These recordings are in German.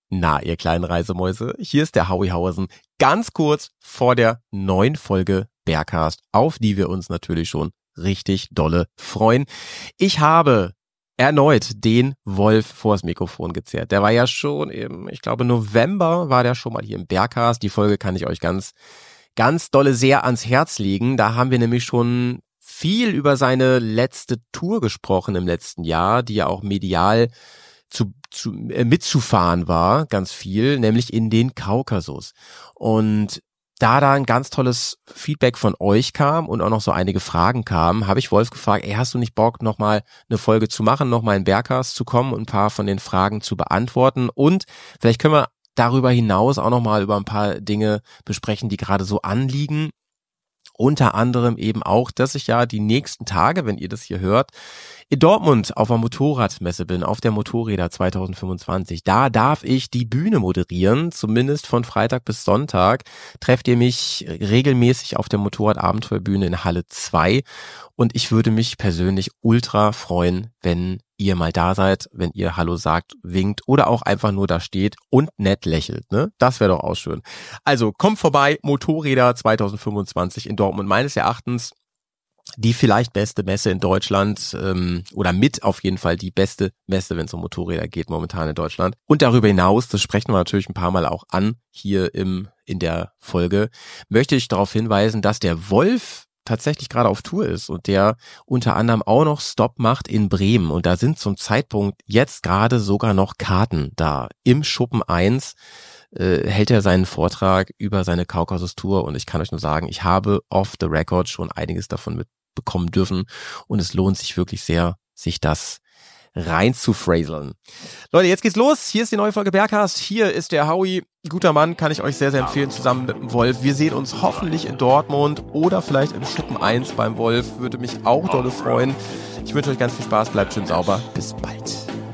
Na, ihr kleinen Reisemäuse, hier ist der Howie Hauersen, ganz kurz vor der neuen Folge Bergcast, auf die wir uns natürlich schon richtig dolle freuen. Ich habe erneut den Wolf vors Mikrofon gezerrt. Der war ja schon im, ich glaube November war der schon mal hier im Bergcast. Die Folge kann ich euch ganz dolle sehr ans Herz legen. Da haben wir nämlich schon viel über seine letzte Tour gesprochen im letzten Jahr, die ja auch medial mitzufahren war, ganz viel, nämlich in den Kaukasus. Und da ein ganz tolles Feedback von euch kam und auch noch so einige Fragen kamen, habe ich Wolf gefragt, hast du nicht Bock, nochmal eine Folge zu machen, nochmal in Bergcast zu kommen und ein paar von den Fragen zu beantworten, und vielleicht können wir darüber hinaus auch nochmal über ein paar Dinge besprechen, die gerade so anliegen. Unter anderem eben auch, dass ich ja die nächsten Tage, wenn ihr das hier hört, in Dortmund auf der Motorradmesse bin, auf der Motorräder 2025. Da darf ich die Bühne moderieren, zumindest von Freitag bis Sonntag. Trefft ihr mich regelmäßig auf der Motorrad-Abenteuerbühne in Halle 2. Und ich würde mich persönlich ultra freuen, wenn ihr mal da seid, wenn ihr Hallo sagt, winkt oder auch einfach nur da steht und nett lächelt, ne? Das wäre doch auch schön. Also kommt vorbei, Motorräder 2025 in Dortmund. Meines Erachtens die vielleicht beste Messe in Deutschland, oder mit auf jeden Fall die beste Messe, wenn es um Motorräder geht, momentan in Deutschland. Und darüber hinaus, das sprechen wir natürlich ein paar Mal auch an hier in der Folge, möchte ich darauf hinweisen, dass der Wolf tatsächlich gerade auf Tour ist und der unter anderem auch noch Stopp macht in Bremen. Und da sind zum Zeitpunkt jetzt gerade sogar noch Karten da. Im Schuppen 1 hält er seinen Vortrag über seine Kaukasus-Tour, und ich kann euch nur sagen, ich habe off the record schon einiges davon mitbekommen dürfen, und es lohnt sich wirklich sehr, sich das rein zu phraseln. Leute, jetzt geht's los. Hier ist die neue Folge Bergcast. Hier ist der Howie. Guter Mann, kann ich euch sehr, sehr empfehlen, zusammen mit dem Wolf. Wir sehen uns hoffentlich in Dortmund oder vielleicht im Schuppen 1 beim Wolf. Würde mich auch dolle freuen. Ich wünsche euch ganz viel Spaß. Bleibt schön sauber. Bis bald.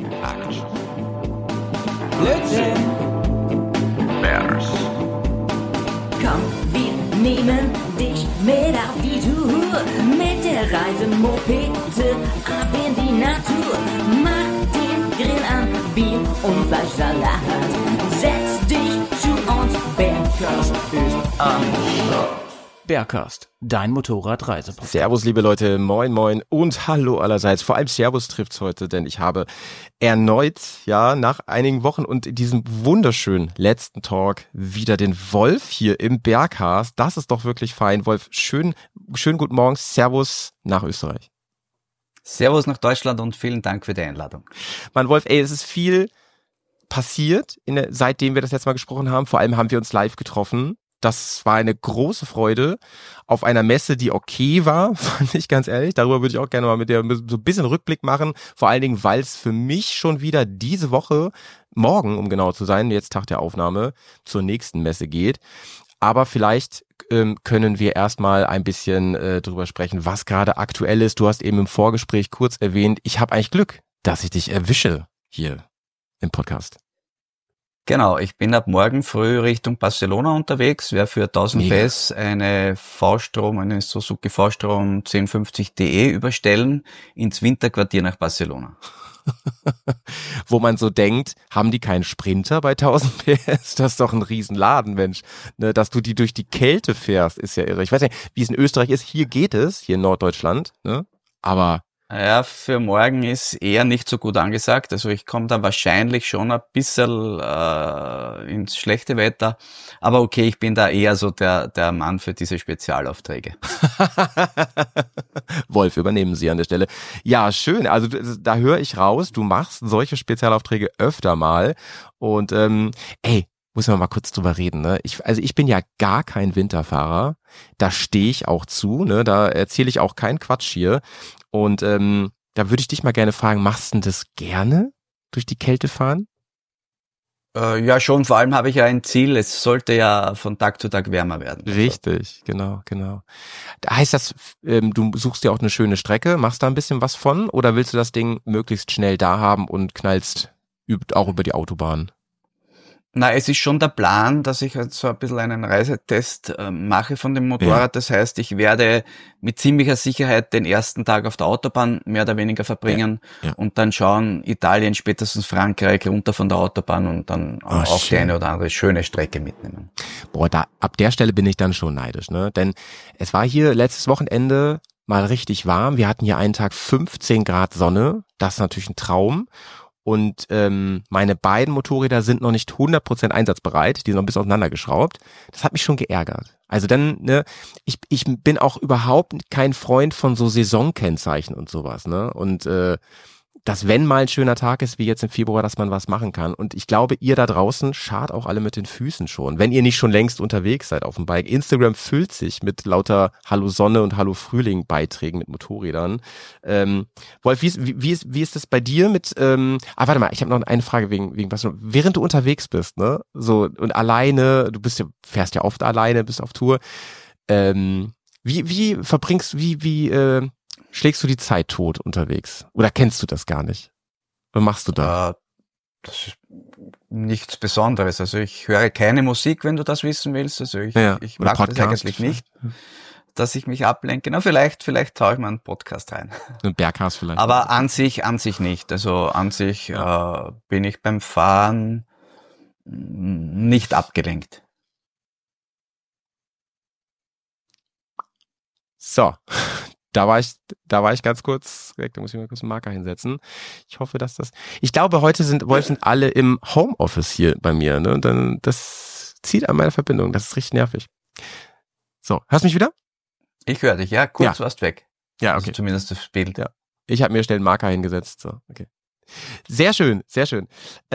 Blödsinn. Bears. Komm, wir nehmen dich mit auf die Tour. Mit der Reisemopete ab in die Natur. Mach den Grill an, Bier und Fleischsalat. Setz dich zu uns, Bergcast ist am Start. Bergcast, dein Motorradreisepodcast. Servus, liebe Leute, moin moin und hallo allerseits. Vor allem Servus trifft's heute, denn ich habe erneut, ja, nach einigen Wochen und diesem wunderschönen letzten Talk wieder den Wolf hier im Bergcast. Das ist doch wirklich fein. Wolf, schönen guten Morgen, Servus nach Österreich. Servus nach Deutschland und vielen Dank für die Einladung. Mann, Wolf, es ist viel passiert, seitdem wir das letzte Mal gesprochen haben. Vor allem haben wir uns live getroffen. Das war eine große Freude auf einer Messe, die okay war, fand ich ganz ehrlich. Darüber würde ich auch gerne mal mit dir so ein bisschen Rückblick machen. Vor allen Dingen, weil es für mich schon wieder diese Woche, morgen, um genau zu sein, jetzt Tag der Aufnahme, zur nächsten Messe geht. Aber vielleicht können wir erstmal ein bisschen drüber sprechen, was gerade aktuell ist. Du hast eben im Vorgespräch kurz erwähnt, ich habe eigentlich Glück, dass ich dich erwische hier im Podcast. Genau, ich bin ab morgen früh Richtung Barcelona unterwegs, werde für 1000 PS eine Suzuki V-Strom 1050DE überstellen ins Winterquartier nach Barcelona. Wo man so denkt, haben die keinen Sprinter bei 1000 PS? Das ist doch ein Riesenladen, Mensch. Ne, dass du die durch die Kälte fährst, ist ja irre. Ich weiß nicht, wie es in Österreich ist. Hier geht es, hier in Norddeutschland, ne? Aber Ja, für morgen ist eher nicht so gut angesagt. Also ich komme da wahrscheinlich schon ein bisschen ins schlechte Wetter. Aber okay, ich bin da eher so der Mann für diese Spezialaufträge. Wolf, übernehmen Sie an der Stelle. Ja, schön. Also da höre ich raus, du machst solche Spezialaufträge öfter mal. Und muss man mal kurz drüber reden, ne? Ich bin ja gar kein Winterfahrer. Da stehe ich auch zu, ne? Da erzähle ich auch keinen Quatsch hier. Und da würde ich dich mal gerne fragen, machst du denn das gerne, durch die Kälte fahren? Ja, schon. Vor allem habe ich ja ein Ziel. Es sollte ja von Tag zu Tag wärmer werden. Richtig, genau. Da heißt das, du suchst dir auch eine schöne Strecke, machst da ein bisschen was von, oder willst du das Ding möglichst schnell da haben und knallst auch über die Autobahn? Na, es ist schon der Plan, dass ich halt so ein bisschen einen Reisetest mache von dem Motorrad. Ja. Das heißt, ich werde mit ziemlicher Sicherheit den ersten Tag auf der Autobahn mehr oder weniger verbringen Ja. und dann schauen, Italien, spätestens Frankreich, runter von der Autobahn und dann auch die schön. eine oder andere schöne Strecke mitnehmen. Boah, ab der Stelle bin ich dann schon neidisch, ne? Denn es war hier letztes Wochenende mal richtig warm. Wir hatten hier einen Tag 15 Grad Sonne. Das ist natürlich ein Traum. Und meine beiden Motorräder sind noch nicht 100% einsatzbereit, die sind noch ein bisschen auseinandergeschraubt. Das hat mich schon geärgert. Also dann, ne, ich bin auch überhaupt kein Freund von so Saisonkennzeichen und sowas, ne? Und dass wenn mal ein schöner Tag ist, wie jetzt im Februar, dass man was machen kann. Und ich glaube, ihr da draußen schart auch alle mit den Füßen schon, wenn ihr nicht schon längst unterwegs seid auf dem Bike. Instagram füllt sich mit lauter Hallo Sonne und Hallo Frühling Beiträgen mit Motorrädern. Wolf, wie ist das bei dir mit, warte mal, ich habe noch eine Frage wegen was, während du unterwegs bist, ne, so, und alleine, fährst ja oft alleine, bist auf Tour, wie schlägst du die Zeit tot unterwegs? Oder kennst du das gar nicht? Was machst du da? Das ist nichts Besonderes. Also ich höre keine Musik, wenn du das wissen willst. Also ich Oder mache das Podcast? eigentlich nicht, dass ich mich ablenke. Na, vielleicht taue ich mal einen Podcast rein. Ein Berghaus vielleicht. Aber an sich nicht. Also an sich bin ich beim Fahren nicht abgelenkt. So. Da war ich ganz kurz weg, da muss ich mal kurz einen Marker hinsetzen. Ich hoffe, ich glaube, heute sind alle im Homeoffice hier bei mir, ne? Und dann, das zieht an meiner Verbindung, das ist richtig nervig. So, hörst du mich wieder? Ich höre dich, ja, kurz warst weg. Ja, Also okay. zumindest das Bild. Ja. Ich habe mir schnell einen Marker hingesetzt, so, okay. Sehr schön, sehr schön.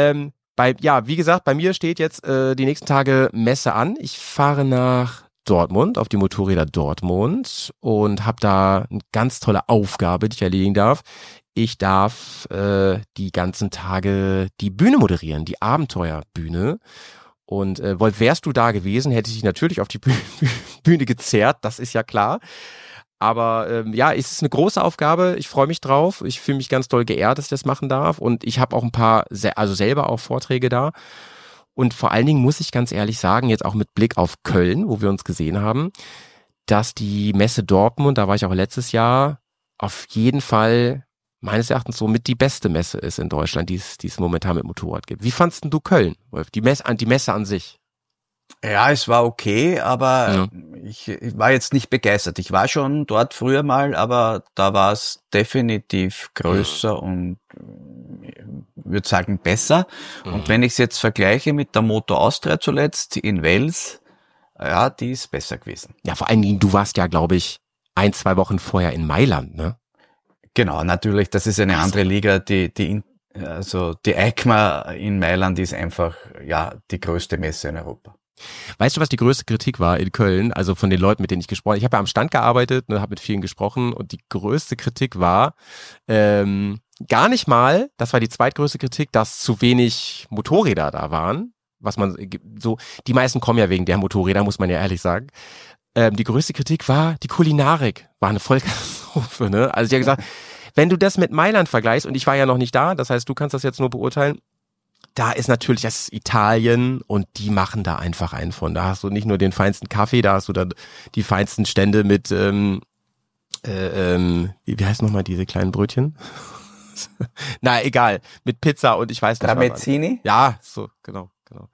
Wie gesagt, bei mir steht jetzt die nächsten Tage Messe an. Ich fahre nach Dortmund, auf die Motorräder Dortmund und habe da eine ganz tolle Aufgabe, die ich erledigen darf. Ich darf die ganzen Tage die Bühne moderieren, die Abenteuerbühne. Und Wolf, wärst du da gewesen, hätte ich dich natürlich auf die Bühne gezerrt, das ist ja klar. Aber es ist eine große Aufgabe, ich freue mich drauf, ich fühle mich ganz doll geehrt, dass ich das machen darf. Und ich habe auch ein paar, selber auch Vorträge da. Und vor allen Dingen muss ich ganz ehrlich sagen, jetzt auch mit Blick auf Köln, wo wir uns gesehen haben, dass die Messe Dortmund, da war ich auch letztes Jahr, auf jeden Fall meines Erachtens so mit die beste Messe ist in Deutschland, die es momentan mit Motorrad gibt. Wie fandst denn du Köln, Wolf? Die Messe an sich? Ja, es war okay, aber ich war jetzt nicht begeistert. Ich war schon dort früher mal, aber da war es definitiv größer und würde sagen besser. Und wenn ich es jetzt vergleiche mit der Moto Austria zuletzt in Wels, ja, die ist besser gewesen. Ja, vor allen Dingen, du warst ja, glaube ich, 1-2 Wochen vorher in Mailand, ne? Genau, natürlich, das ist eine andere Liga, die EICMA in Mailand ist einfach, die größte Messe in Europa. Weißt du, was die größte Kritik war in Köln? Also von den Leuten, mit denen ich gesprochen habe. Ich habe ja am Stand gearbeitet und habe mit vielen gesprochen und die größte Kritik war gar nicht mal, das war die zweitgrößte Kritik, dass zu wenig Motorräder da waren. Die meisten kommen ja wegen der Motorräder, muss man ja ehrlich sagen. Die größte Kritik war, die Kulinarik war eine Vollkatastrophe, ne? Also die haben gesagt, wenn du das mit Mailand vergleichst, und ich war ja noch nicht da, das heißt, du kannst das jetzt nur beurteilen, da ist natürlich das Italien und die machen da einfach einen von. Da hast du nicht nur den feinsten Kaffee, da hast du dann die feinsten Stände mit, wie heißt nochmal diese kleinen Brötchen? Na, egal, mit Pizza und ich weiß nicht. Tramezzini? Ja, so, genau.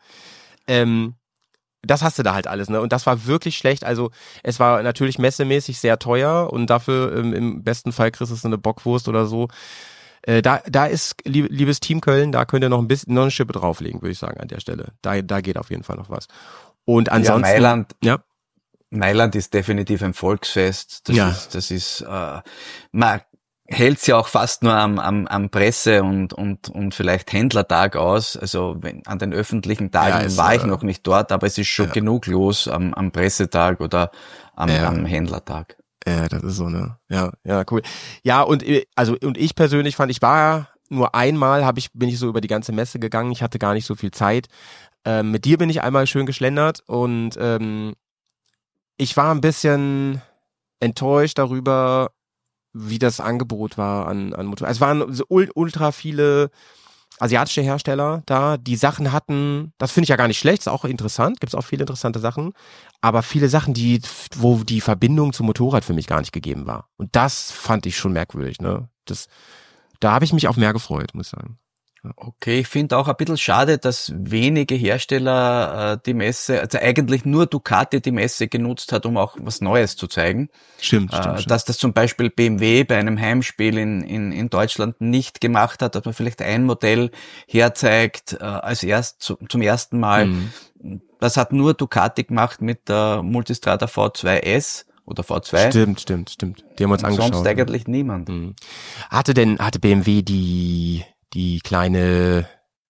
Das hast du da halt alles, ne? Und das war wirklich schlecht. Also es war natürlich messemäßig sehr teuer und dafür im besten Fall kriegst du so eine Bockwurst oder so. Da ist, liebes Team Köln, da könnt ihr noch eine Schippe drauflegen, würde ich sagen, an der Stelle. Da geht auf jeden Fall noch was. Und ansonsten. Mailand ist definitiv ein Volksfest. Das ist man hält's ja auch fast nur am Presse- und vielleicht Händlertag aus. Also an den öffentlichen Tagen war ich noch nicht dort, aber es ist schon genug los am Pressetag oder am Händlertag. Ja, das ist so, ne? Ja, cool. Ja, und ich persönlich fand, ich war nur einmal, bin ich so über die ganze Messe gegangen, ich hatte gar nicht so viel Zeit. Mit dir bin ich einmal schön geschlendert und ich war ein bisschen enttäuscht darüber, wie das Angebot war an Motor. Es waren so ultra viele asiatische Hersteller da, die Sachen hatten, das finde ich ja gar nicht schlecht, ist auch interessant, gibt es auch viele interessante Sachen, aber viele Sachen, wo die Verbindung zum Motorrad für mich gar nicht gegeben war. Und das fand ich schon merkwürdig, ne? Da habe ich mich auf mehr gefreut, muss ich sagen. Okay, ich finde auch ein bisschen schade, dass wenige Hersteller die Messe, also eigentlich nur Ducati die Messe genutzt hat, um auch was Neues zu zeigen. Stimmt. Dass das zum Beispiel BMW bei einem Heimspiel in Deutschland nicht gemacht hat, dass man vielleicht ein Modell herzeigt zum ersten Mal. Mhm. Das hat nur Ducati gemacht mit der Multistrada V2S oder V2. Stimmt. Die haben wir uns angeschaut. Sonst eigentlich niemand. Mhm. Hatte BMW die kleine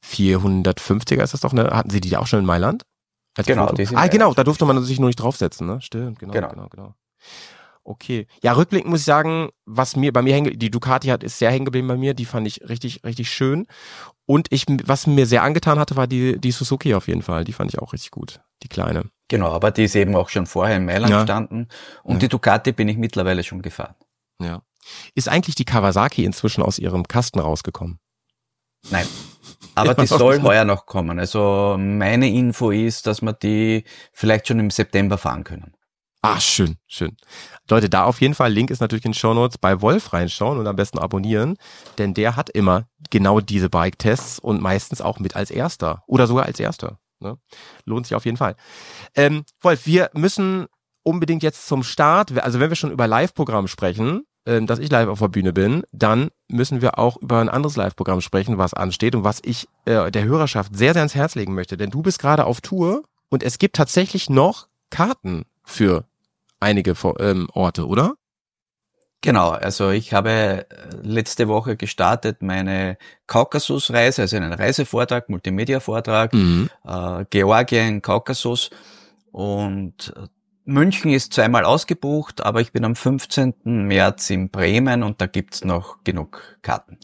450er, ist das doch, ne? Hatten sie die auch schon in Mailand? Genau, die sind genau, da durfte man sich nur nicht draufsetzen, ne? Stimmt, genau. Okay. Ja, rückblickend muss ich sagen, was bei mir die Ducati ist sehr hängen geblieben bei mir, die fand ich richtig, richtig schön. Und was mir sehr angetan hatte, war die Suzuki auf jeden Fall, die fand ich auch richtig gut, die kleine. Genau, aber die ist eben auch schon vorher in Mailand gestanden und die Ducati bin ich mittlerweile schon gefahren. Ja. Ist eigentlich die Kawasaki inzwischen aus ihrem Kasten rausgekommen? Nein, aber die soll heuer noch kommen. Also meine Info ist, dass wir die vielleicht schon im September fahren können. Ah, schön. Leute, da auf jeden Fall, Link ist natürlich in den Shownotes, bei Wolf reinschauen und am besten abonnieren, denn der hat immer genau diese Bike-Tests und meistens auch mit als Erster oder sogar als Erster. Ne? Lohnt sich auf jeden Fall. Wolf, wir müssen unbedingt jetzt zum Start, also wenn wir schon über Live-Programm sprechen, dass ich live auf der Bühne bin, dann müssen wir auch über ein anderes Live-Programm sprechen, was ansteht und was ich der Hörerschaft sehr, sehr ans Herz legen möchte. Denn du bist gerade auf Tour und es gibt tatsächlich noch Karten für einige Orte, oder? Genau, also ich habe letzte Woche gestartet meine Kaukasus-Reise, also einen Reisevortrag, Multimedia-Vortrag, Georgien, Kaukasus und München ist zweimal ausgebucht, aber ich bin am 15. März in Bremen und da gibt's noch genug Karten.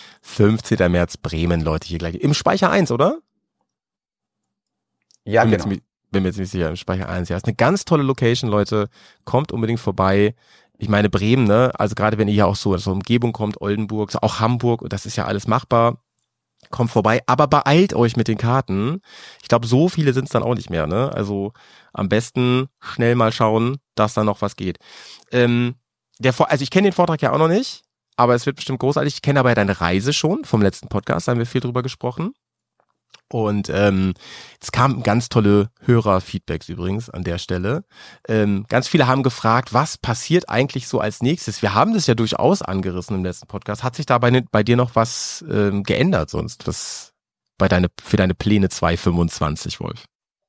15. März Bremen, Leute, hier gleich. Im Speicher 1, oder? Ja, genau. Bin mir jetzt nicht sicher, im Speicher 1. Ja, ist eine ganz tolle Location, Leute. Kommt unbedingt vorbei. Ich meine Bremen, ne? Also gerade wenn ihr hier auch so aus der Umgebung kommt, Oldenburg, auch Hamburg, das ist ja alles machbar. Kommt vorbei, aber beeilt euch mit den Karten. Ich glaube, so viele sind es dann auch nicht mehr, ne? Also am besten schnell mal schauen, dass da noch was geht. Also ich kenne den Vortrag ja auch noch nicht, aber es wird bestimmt großartig. Ich kenne aber ja deine Reise schon vom letzten Podcast, da haben wir viel drüber gesprochen. Und es kamen ganz tolle Hörerfeedbacks übrigens an der Stelle. Ganz viele haben gefragt, was passiert eigentlich so als nächstes? Wir haben das ja durchaus angerissen im letzten Podcast. Hat sich da bei dir noch was geändert sonst? Für deine Pläne 2025, Wolf?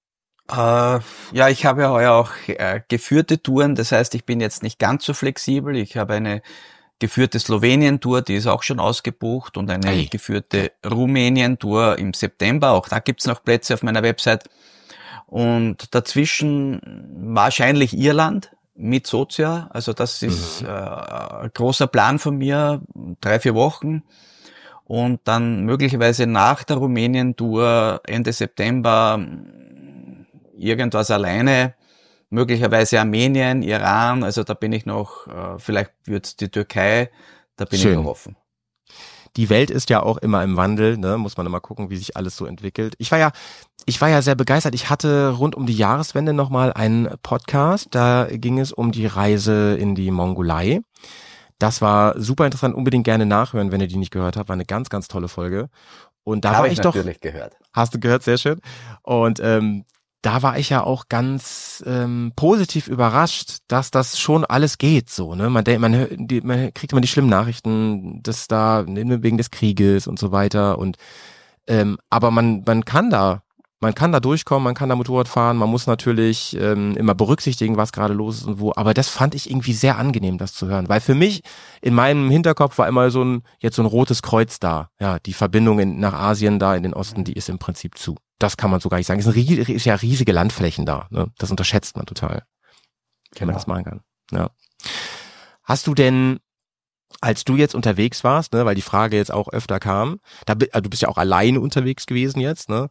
Ja, ich habe ja heuer auch geführte Touren. Das heißt, ich bin jetzt nicht ganz so flexibel. Ich habe eine geführte Slowenien-Tour, die ist auch schon ausgebucht und eine geführte Rumänien-Tour im September. Auch da gibt's noch Plätze auf meiner Website. Und dazwischen wahrscheinlich Irland mit Sozia. Also das ist ein großer Plan von mir, 3-4 Wochen. Und dann möglicherweise nach der Rumänien-Tour Ende September irgendwas alleine. Möglicherweise Armenien, Iran, also da bin ich noch, vielleicht wird's die Türkei, da bin ich noch offen. Die Welt ist ja auch immer im Wandel, ne? Muss man immer gucken, wie sich alles so entwickelt. Ich war ja sehr begeistert. Ich hatte rund um die Jahreswende nochmal einen Podcast, da ging es um die Reise in die Mongolei. Das war super interessant, unbedingt gerne nachhören, wenn ihr die nicht gehört habt. War eine ganz, ganz tolle Folge. Und da war ich doch. Natürlich gehört. Hast du gehört, sehr schön. Und da war ich ja auch ganz positiv überrascht, dass das schon alles geht so, ne? Man kriegt immer die schlimmen Nachrichten, dass da wegen des Krieges und so weiter und aber man kann da durchkommen, man kann da Motorrad fahren, man muss natürlich immer berücksichtigen, was gerade los ist und wo, aber das fand ich irgendwie sehr angenehm, das zu hören, weil für mich in meinem Hinterkopf war immer so ein rotes Kreuz da, ja, die Verbindung nach Asien da in den Osten, die ist im Prinzip zu. Das kann man so gar nicht sagen. Es ist ja riesige Landflächen da, ne? Das unterschätzt man total, wenn man das machen kann. Ja. Hast du denn, als du jetzt unterwegs warst, ne, weil die Frage jetzt auch öfter kam, du bist ja auch alleine unterwegs gewesen jetzt, ne?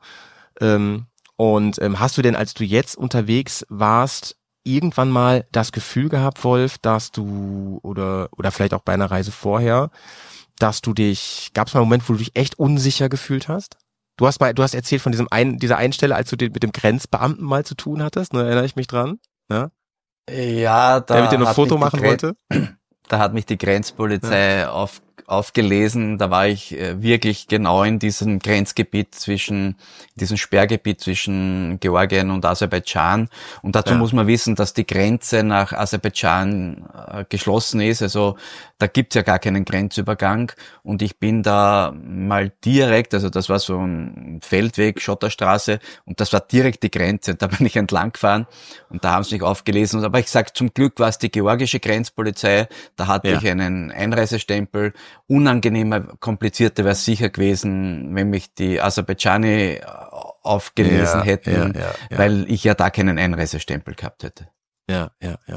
Hast du denn, als du jetzt unterwegs warst, irgendwann mal das Gefühl gehabt, Wolf, dass du oder vielleicht auch bei einer Reise vorher, gab es mal einen Moment, wo du dich echt unsicher gefühlt hast? Du hast erzählt von dieser einen Stelle, als du mit dem Grenzbeamten mal zu tun hattest, ne, erinnere ich mich dran, ja? Ja, der mit dir noch ein Foto machen wollte? Da hat mich die Grenzpolizei aufgelesen. Da war ich wirklich genau in diesem Grenzgebiet diesem Sperrgebiet zwischen Georgien und Aserbaidschan. Und dazu muss man wissen, dass die Grenze nach Aserbaidschan geschlossen ist. Also da gibt's ja gar keinen Grenzübergang. Und ich bin da mal direkt, also das war so ein Feldweg, Schotterstraße, und das war direkt die Grenze. Und da bin ich entlang gefahren und da haben sie mich aufgelesen. Aber ich sag, zum Glück war es die georgische Grenzpolizei. Da hatte ich einen Einreisestempel. Unangenehmer, komplizierter wäre es sicher gewesen, wenn mich die Aserbaidschani aufgelesen hätten, weil ich ja da keinen Einreisestempel gehabt hätte. Ja.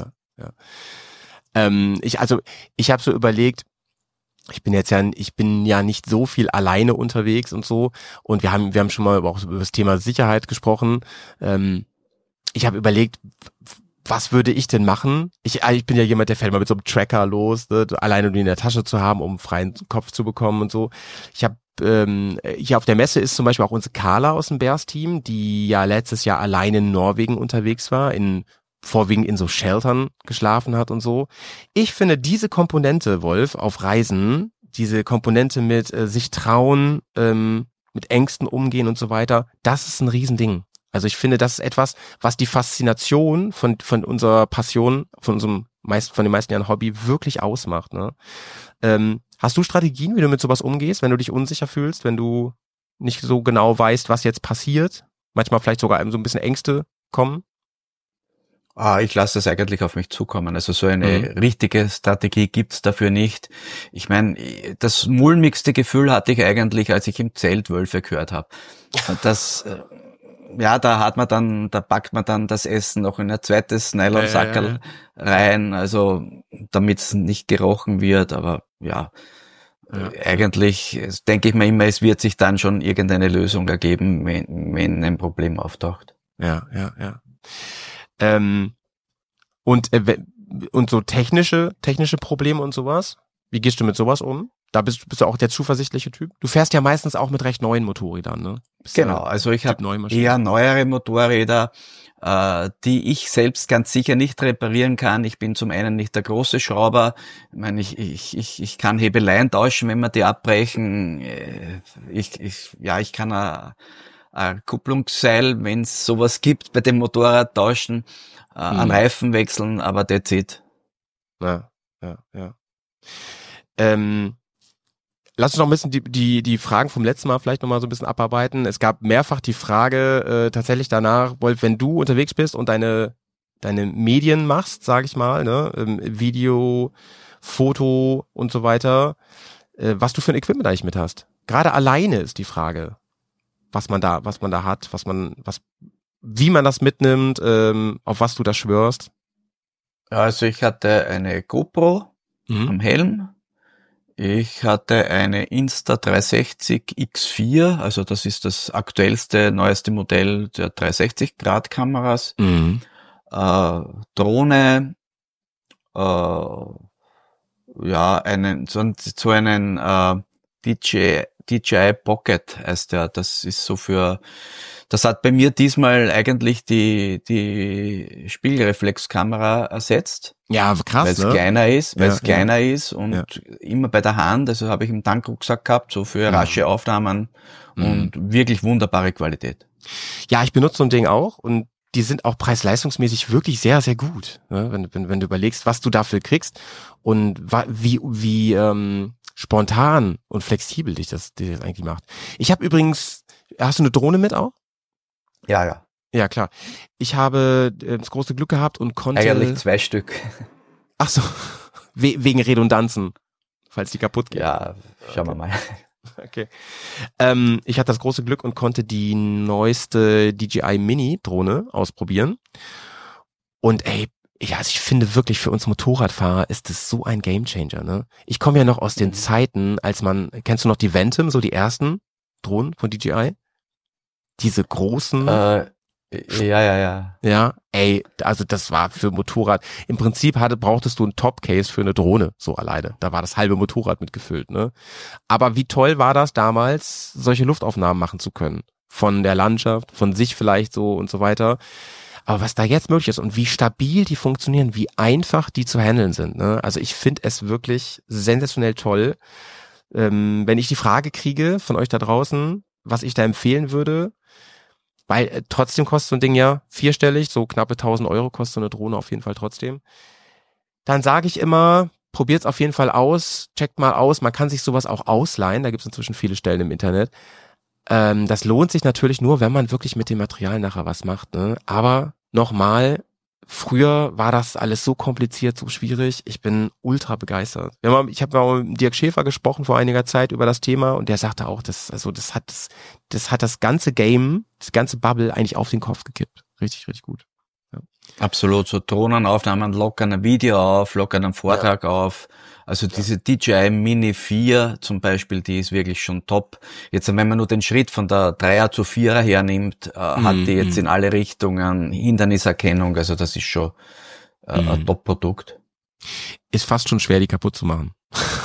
Ich habe so überlegt, ich bin ja nicht so viel alleine unterwegs und so, und wir haben schon mal auch über das Thema Sicherheit gesprochen. Ich habe überlegt, was würde ich denn machen? Ich bin ja jemand, der fährt mal mit so einem Tracker los, ne, alleine nur in der Tasche zu haben, um freien Kopf zu bekommen und so. Ich habe hier auf der Messe ist zum Beispiel auch unsere Carla aus dem Bears-Team, die ja letztes Jahr alleine in Norwegen unterwegs war, vorwiegend in so Sheltern geschlafen hat und so. Ich finde diese Komponente, Wolf, auf Reisen, diese Komponente mit sich trauen, mit Ängsten umgehen und so weiter, das ist ein Riesending. Also ich finde, das ist etwas, was die Faszination von unserer Passion, von den meisten Jahren Hobby wirklich ausmacht, ne? Hast du Strategien, wie du mit sowas umgehst, wenn du dich unsicher fühlst, wenn du nicht so genau weißt, was jetzt passiert? Manchmal vielleicht sogar einem so ein bisschen Ängste kommen? Ich lasse das eigentlich auf mich zukommen. Also so eine richtige Strategie gibt's dafür nicht. Ich meine, das mulmigste Gefühl hatte ich eigentlich, als ich im Zelt Wölfe gehört habe. Das da packt man dann das Essen noch in ein zweites Nylonsackerl rein, also damit's nicht gerochen wird, aber eigentlich denke ich mir immer, es wird sich dann schon irgendeine Lösung ergeben, wenn ein Problem auftaucht. Ja. Und so technische Probleme und sowas? Wie gehst du mit sowas um? Da bist du auch der zuversichtliche Typ? Du fährst ja meistens auch mit recht neuen Motorrädern, ne? Genau, also ich habe eher neuere Motorräder, die ich selbst ganz sicher nicht reparieren kann. Ich bin zum einen nicht der große Schrauber. Ich meine, ich kann Hebeleien tauschen, wenn wir die abbrechen. Ich kann ein Kupplungsseil, wenn es sowas gibt, bei dem Motorrad tauschen, einen Reifen wechseln, aber that's it. Ja. Lass uns noch ein bisschen die Fragen vom letzten Mal vielleicht nochmal so ein bisschen abarbeiten. Es gab mehrfach die Frage tatsächlich danach, Wolf, wenn du unterwegs bist und deine Medien machst, sage ich mal, ne, Video, Foto und so weiter, was du für ein Equipment eigentlich mit hast. Gerade alleine ist die Frage, was man da hat, wie man das mitnimmt, auf was du da schwörst. Also ich hatte eine GoPro am Helm. Ich hatte eine Insta360 X4, also das ist das aktuellste, neueste Modell der 360-Grad-Kameras. Drohne, einen DJI Pocket heißt der. Das ist so das hat bei mir diesmal eigentlich die Spiegelreflexkamera ersetzt. Ja, krass, weil es kleiner ist, und immer bei der Hand, also habe ich im Tankrucksack gehabt, so für rasche Aufnahmen und wirklich wunderbare Qualität. Ja, ich benutze so ein Ding auch, und die sind auch preis-leistungsmäßig wirklich sehr, sehr gut, ne? Wenn du überlegst, was du dafür kriegst und wie spontan und flexibel dich das eigentlich macht. Ich habe übrigens, hast du eine Drohne mit auch? Ja. Ja, klar. Ich habe das große Glück gehabt und konnte... Eigentlich 2 Stück. Ach so, wegen Redundanzen, falls die kaputt geht. Ja, schauen wir mal. Okay. Ich hatte das große Glück und konnte die neueste DJI Mini Drohne ausprobieren. Und ich finde wirklich, für uns Motorradfahrer ist das so ein Gamechanger, ne? Ich komme ja noch aus den Zeiten, kennst du noch die Ventum, so die ersten Drohnen von DJI? Diese großen... Ja. Ja, ey, also das war für Motorrad. Im Prinzip brauchtest du ein Topcase für eine Drohne, so alleine. Da war das halbe Motorrad mitgefüllt, ne? Aber wie toll war das damals, solche Luftaufnahmen machen zu können? Von der Landschaft, von sich vielleicht so und so weiter. Aber was da jetzt möglich ist und wie stabil die funktionieren, wie einfach die zu handeln sind, ne? Also ich finde es wirklich sensationell toll. Wenn ich die Frage kriege von euch da draußen, was ich da empfehlen würde, weil trotzdem kostet so ein Ding ja vierstellig, so knappe 1.000 Euro kostet so eine Drohne auf jeden Fall trotzdem. Dann sage ich immer, probiert's auf jeden Fall aus, checkt mal aus, man kann sich sowas auch ausleihen, da gibt's inzwischen viele Stellen im Internet. Das lohnt sich natürlich nur, wenn man wirklich mit dem Material nachher was macht, ne? Aber nochmal, früher war das alles so kompliziert, so schwierig. Ich bin ultra begeistert. Ich habe mal mit Dirk Schäfer gesprochen vor einiger Zeit über das Thema und der sagte auch, das hat das ganze Game, das ganze Bubble eigentlich auf den Kopf gekippt. Richtig, richtig gut. Ja. Absolut, so Drohnenaufnahmen lockern ein Video auf, lockern einen Vortrag auf. Also diese DJI Mini 4 zum Beispiel, die ist wirklich schon top. Jetzt, wenn man nur den Schritt von der 3er zu 4er hernimmt, hat die jetzt in alle Richtungen Hinderniserkennung, also das ist schon ein Top-Produkt. Ist fast schon schwer, die kaputt zu machen.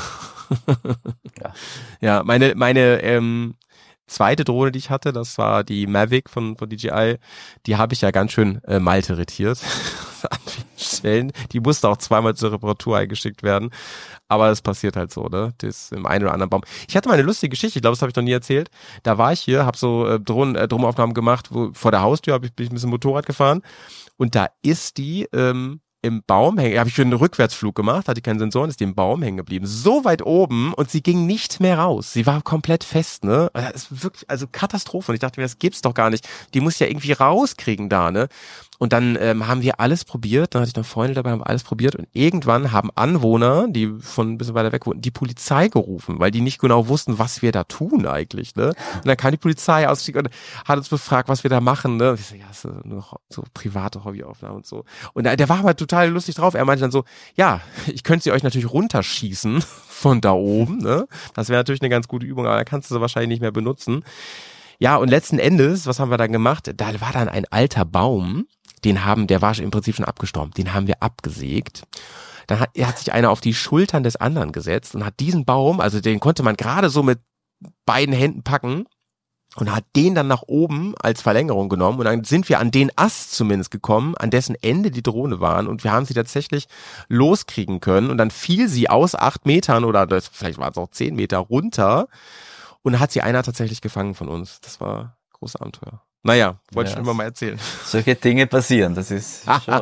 Ja, meine zweite Drohne, die ich hatte, das war die Mavic von DJI, die habe ich ja ganz schön malträtiert an vielen Stellen. Die musste auch zweimal zur Reparatur eingeschickt werden, aber es passiert halt so, ne? Das im einen oder anderen Baum. Ich hatte mal eine lustige Geschichte, ich glaube, das habe ich noch nie erzählt. Da war ich hier, habe so Drohnenaufnahmen gemacht, wo vor der Haustür bin ich ein bisschen Motorrad gefahren und da ist die im Baum hängen, habe ich schon einen Rückwärtsflug gemacht, hatte keine Sensoren, ist die im Baum hängen geblieben. So weit oben und sie ging nicht mehr raus. Sie war komplett fest, ne? Das ist wirklich, also Katastrophe. Und ich dachte mir, das gibt's doch gar nicht. Die muss ja irgendwie rauskriegen da, ne? Und dann haben wir alles probiert, dann hatte ich noch Freunde dabei, haben alles probiert und irgendwann haben Anwohner, die von ein bisschen weiter weg wohnten, die Polizei gerufen, weil die nicht genau wussten, was wir da tun eigentlich, ne? Und dann kam die Polizei aus und hat uns befragt, was wir da machen, ne? Und ich so, ja, so private Hobbyaufnahmen und so. Und der war aber total lustig drauf. Er meinte dann so, ja, ich könnte sie euch natürlich runterschießen von da oben, ne? Das wäre natürlich eine ganz gute Übung, aber da kannst du sie wahrscheinlich nicht mehr benutzen. Ja, und letzten Endes, was haben wir dann gemacht? Da war dann ein alter Baum, der war im Prinzip schon abgestorben, den haben wir abgesägt. Dann hat sich einer auf die Schultern des anderen gesetzt und hat diesen Baum, also den konnte man gerade so mit beiden Händen packen und hat den dann nach oben als Verlängerung genommen und dann sind wir an den Ast zumindest gekommen, an dessen Ende die Drohne waren und wir haben sie tatsächlich loskriegen können und dann fiel sie aus 8 Metern oder vielleicht waren es auch 10 Meter runter und hat sie einer tatsächlich gefangen von uns. Das war ein großes Abenteuer. Naja, wollte ich schon immer mal erzählen. Solche Dinge passieren, das ist schon...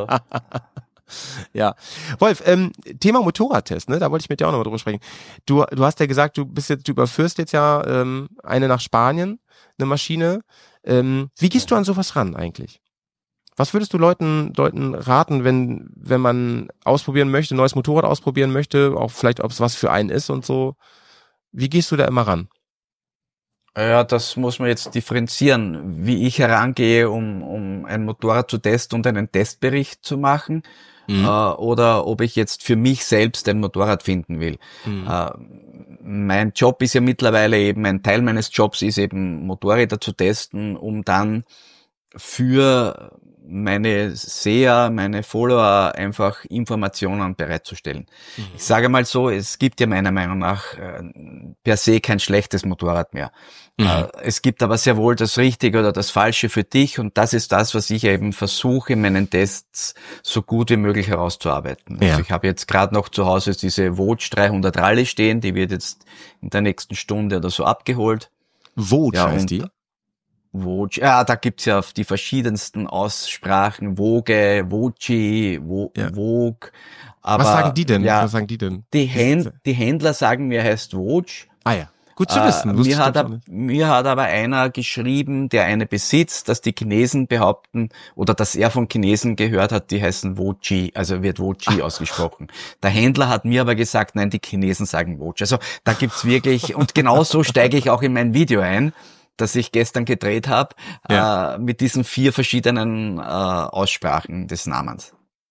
Ja. Wolf, Thema Motorradtest, ne? Da wollte ich mit dir auch nochmal drüber sprechen. Du hast ja gesagt, du überführst jetzt ja eine nach Spanien, eine Maschine. Wie gehst du an sowas ran eigentlich? Was würdest du Leuten raten, wenn man ausprobieren möchte, ein neues Motorrad ausprobieren möchte, auch vielleicht, ob es was für einen ist und so? Wie gehst du da immer ran? Ja, das muss man jetzt differenzieren, wie ich herangehe, um ein Motorrad zu testen und einen Testbericht zu machen, oder ob ich jetzt für mich selbst ein Motorrad finden will. Mein Job ist ja mittlerweile eben, ein Teil meines Jobs ist eben Motorräder zu testen, um dann für meine Seher, meine Follower einfach Informationen bereitzustellen. Ich sage mal so, es gibt ja meiner Meinung nach per se kein schlechtes Motorrad mehr. Es gibt aber sehr wohl das Richtige oder das Falsche für dich und das ist das, was ich eben versuche, in meinen Tests so gut wie möglich herauszuarbeiten. Ja. Also ich habe jetzt gerade noch zu Hause diese Vogue 300 Rallye stehen, die wird jetzt in der nächsten Stunde oder so abgeholt. Vogue heißt die? Vogue, ja, da gibt's ja die verschiedensten Aussprachen, Vogue, Voci, Vogue. Aber, was sagen die denn? Ja, was sagen die denn? Die Händler sagen, mir heißt Vogue. Ah ja, gut zu wissen. Mir hat aber einer geschrieben, der eine besitzt, dass die Chinesen behaupten, oder dass er von Chinesen gehört hat, die heißen Voci, also wird Voci ausgesprochen. Der Händler hat mir aber gesagt, nein, die Chinesen sagen Vogue. Also da gibt's wirklich, und genau so steige ich auch in mein Video ein, das ich gestern gedreht habe, mit diesen 4 verschiedenen Aussprachen des Namens.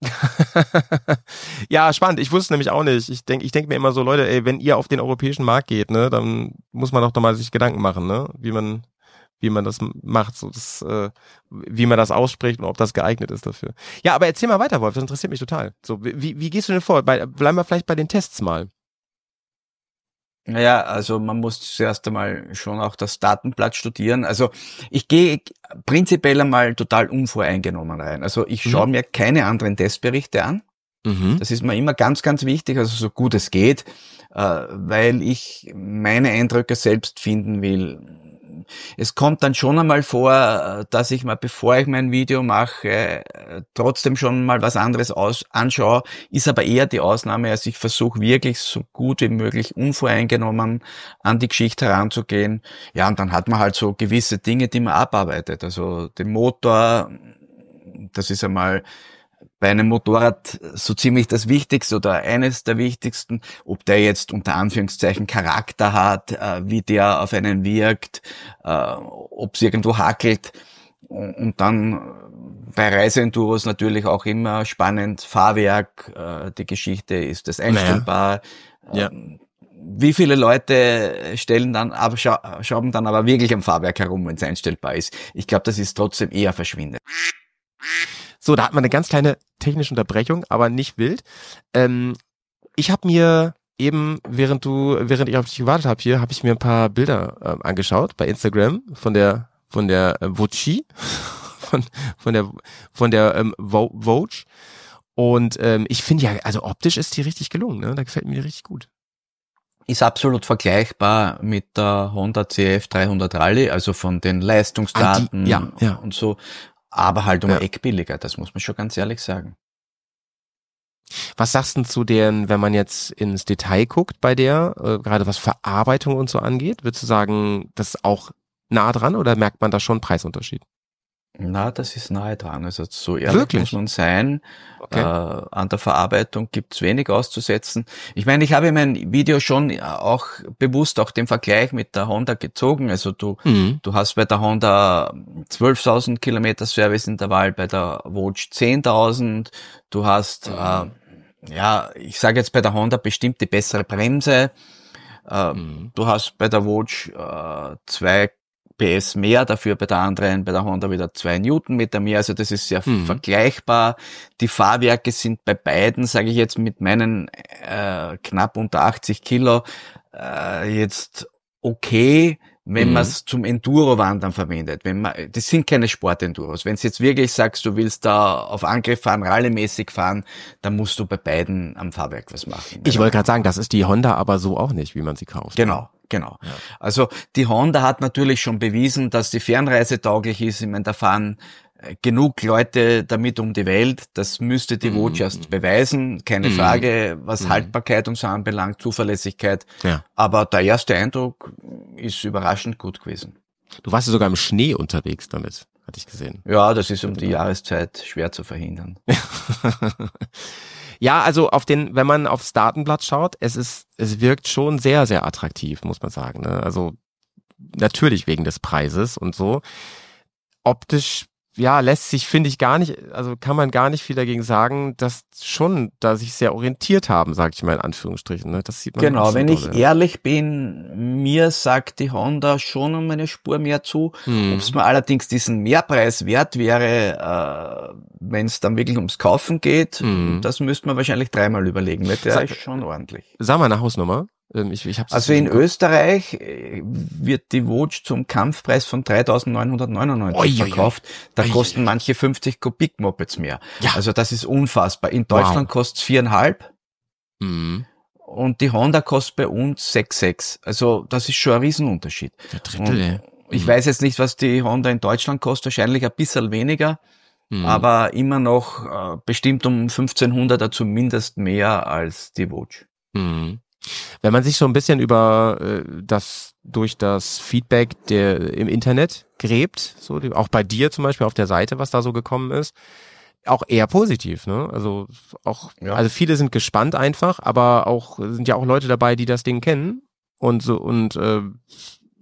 Ja, spannend. Ich wusste nämlich auch nicht. Ich denk mir immer so, Leute, ey, wenn ihr auf den europäischen Markt geht, ne, dann muss man doch mal sich Gedanken machen, ne, wie man wie man das macht, so das, wie man das ausspricht und ob das geeignet ist dafür. Ja, aber erzähl mal weiter, Wolf, das interessiert mich total. So, wie gehst du denn vor? Bleiben wir vielleicht bei den Tests mal. Naja, also man muss zuerst einmal schon auch das Datenblatt studieren. Also ich gehe prinzipiell einmal total unvoreingenommen rein. Also ich schaue mir keine anderen Testberichte an. Das ist mir immer ganz, ganz wichtig, also so gut es geht, weil ich meine Eindrücke selbst finden will. Es kommt dann schon einmal vor, dass ich mal, bevor ich mein Video mache, trotzdem schon mal was anderes anschaue, ist aber eher die Ausnahme. Also ich versuche wirklich so gut wie möglich unvoreingenommen an die Geschichte heranzugehen. Ja, und dann hat man halt so gewisse Dinge, die man abarbeitet. Also den Motor, das ist einmal bei einem Motorrad so ziemlich das Wichtigste oder eines der wichtigsten, ob der jetzt unter Anführungszeichen Charakter hat, wie der auf einen wirkt, ob es irgendwo hackelt. Und dann bei Reiseenduros natürlich auch immer spannend, Fahrwerk, die Geschichte, ist das einstellbar. Ja. Wie viele Leute schrauben dann aber wirklich am Fahrwerk herum, wenn es einstellbar ist? Ich glaube, das ist trotzdem eher verschwindend. So, da hat man eine ganz kleine technische Unterbrechung, aber nicht wild. Ich habe mir eben, während ich auf dich gewartet habe hier, habe ich mir ein paar Bilder angeschaut bei Instagram von der Voci, von der Vogue. Und ich finde ja, also optisch ist die richtig gelungen, ne? Da gefällt mir die richtig gut. Ist absolut vergleichbar mit der Honda CF 300 Rally, also von den Leistungsdaten und so. Aber halt um ein Eck billiger, das muss man schon ganz ehrlich sagen. Was sagst du zu den, wenn man jetzt ins Detail guckt bei der, gerade was Verarbeitung und so angeht, würdest du sagen, das ist auch nah dran oder merkt man da schon einen Preisunterschied? Na, das ist nahe dran. Also so ehrlich muss man sein. Okay. An der Verarbeitung gibt's wenig auszusetzen. Ich meine, ich habe in meinem Video schon auch bewusst auch den Vergleich mit der Honda gezogen. Also du hast bei der Honda 12.000 Kilometer Serviceintervall, bei der Vogue 10.000. Du hast, ich sage jetzt bei der Honda bestimmt die bessere Bremse. Du hast bei der Vogue 2 PS mehr, dafür bei der anderen, bei der Honda wieder 2 Newtonmeter mehr, also das ist sehr vergleichbar. Die Fahrwerke sind bei beiden, sage ich jetzt mit meinen knapp unter 80 Kilo, jetzt okay, wenn man es zum Enduro-Wandern verwendet. Das sind keine Sport-Enduros. Wenn du jetzt wirklich sagst, du willst da auf Angriff fahren, rallymäßig fahren, dann musst du bei beiden am Fahrwerk was machen. Ich wollte gerade sagen, das ist die Honda aber so auch nicht, wie man sie kauft. Genau. Ja. Also die Honda hat natürlich schon bewiesen, dass die fernreisetauglich ist. Ich meine, da fahren genug Leute damit um die Welt. Das müsste die Vogue erst beweisen. Keine Frage, was Haltbarkeit und so anbelangt, Zuverlässigkeit. Ja. Aber der erste Eindruck ist überraschend gut gewesen. Du warst ja sogar im Schnee unterwegs damit, hatte ich gesehen. Ja, das ist um die Jahreszeit schwer zu verhindern. Ja, also wenn man aufs Datenblatt schaut, es wirkt schon sehr, sehr attraktiv, muss man sagen, ne? Also natürlich wegen des Preises und so. Optisch, ja, lässt sich, finde ich, gar nicht, also kann man gar nicht viel dagegen sagen, dass schon da sich sehr orientiert haben, sage ich mal in Anführungsstrichen. Ne? Das sieht man genau, wenn ich ehrlich bin, mir sagt die Honda schon um eine Spur mehr zu. Ob es mir allerdings diesen Mehrpreis wert wäre, wenn es dann wirklich ums Kaufen geht, das müsste man wahrscheinlich dreimal überlegen, weil der ist schon ordentlich. Sag mal eine Hausnummer. Also in Österreich wird die Vogue zum Kampfpreis von 3.999 verkauft. Da kosten manche 50 Kubik-Mopeds mehr. Ja. Also das ist unfassbar. In Deutschland kostet es 4,5 und die Honda kostet bei uns 6,6. Also das ist schon ein Riesenunterschied. Der Drittel, ich weiß jetzt nicht, was die Honda in Deutschland kostet. Wahrscheinlich ein bisschen weniger. Aber immer noch bestimmt um 1.500 zumindest mehr als die Vogue. Wenn man sich so ein bisschen durch das Feedback im Internet gräbt, so auch bei dir zum Beispiel auf der Seite, was da so gekommen ist, auch eher positiv, ne? Also also viele sind gespannt einfach, aber sind ja auch Leute dabei, die das Ding kennen und so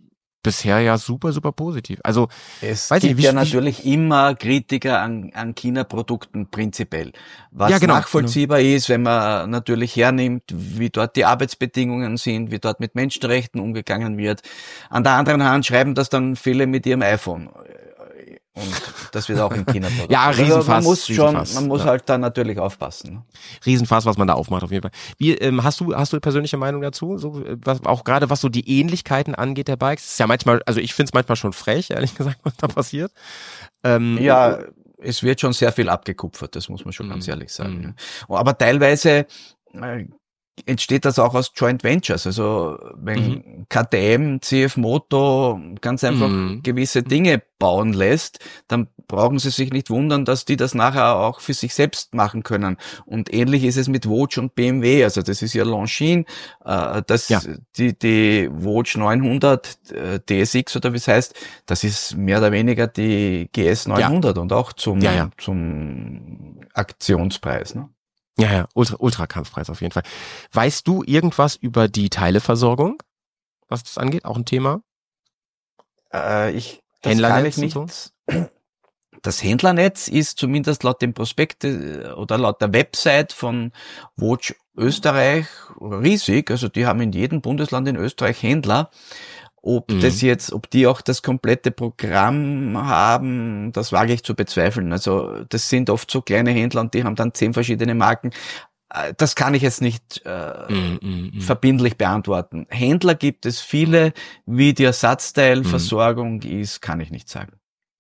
bisher ja super, super positiv. Also, Es weiß gibt nicht, ja natürlich immer Kritiker an China-Produkten prinzipiell. Was Ja, genau, nachvollziehbar ist, wenn man natürlich hernimmt, wie dort die Arbeitsbedingungen sind, wie dort mit Menschenrechten umgegangen wird. An der anderen Hand schreiben das dann viele mit ihrem iPhone. Und das wird auch in China produziert. Ja, Riesenfass. Man muss halt da natürlich aufpassen. Ne? Riesenfass, was man da aufmacht, auf jeden Fall. Wie, hast du persönliche Meinung dazu? So, auch gerade was so die Ähnlichkeiten angeht der Bikes? Ist ja manchmal, also ich finde es manchmal schon frech, ehrlich gesagt, was da passiert. Ja, es wird schon sehr viel abgekupfert, das muss man schon ganz ehrlich sagen. Aber teilweise entsteht das auch aus Joint Ventures. Also wenn KTM, CF Moto ganz einfach gewisse Dinge bauen lässt, dann brauchen sie sich nicht wundern, dass die das nachher auch für sich selbst machen können. Und ähnlich ist es mit Vogue und BMW. Also das ist ja Longines, die Vogue 900 DSX oder wie es heißt, das ist mehr oder weniger die GS 900 und auch zum Aktionspreis. Ne? Ja, Ultrakampfpreis auf jeden Fall. Weißt du irgendwas über die Teileversorgung, was das angeht? Auch ein Thema? Händlernetz nicht. So? Das Händlernetz ist zumindest laut dem Prospekt oder laut der Website von Vogue Österreich riesig. Also die haben in jedem Bundesland in Österreich Händler. Ob die auch das komplette Programm haben, das wage ich zu bezweifeln. Also das sind oft so kleine Händler und die haben dann 10 verschiedene Marken. Das kann ich jetzt nicht verbindlich beantworten. Händler gibt es viele, wie die Ersatzteilversorgung ist, kann ich nicht sagen.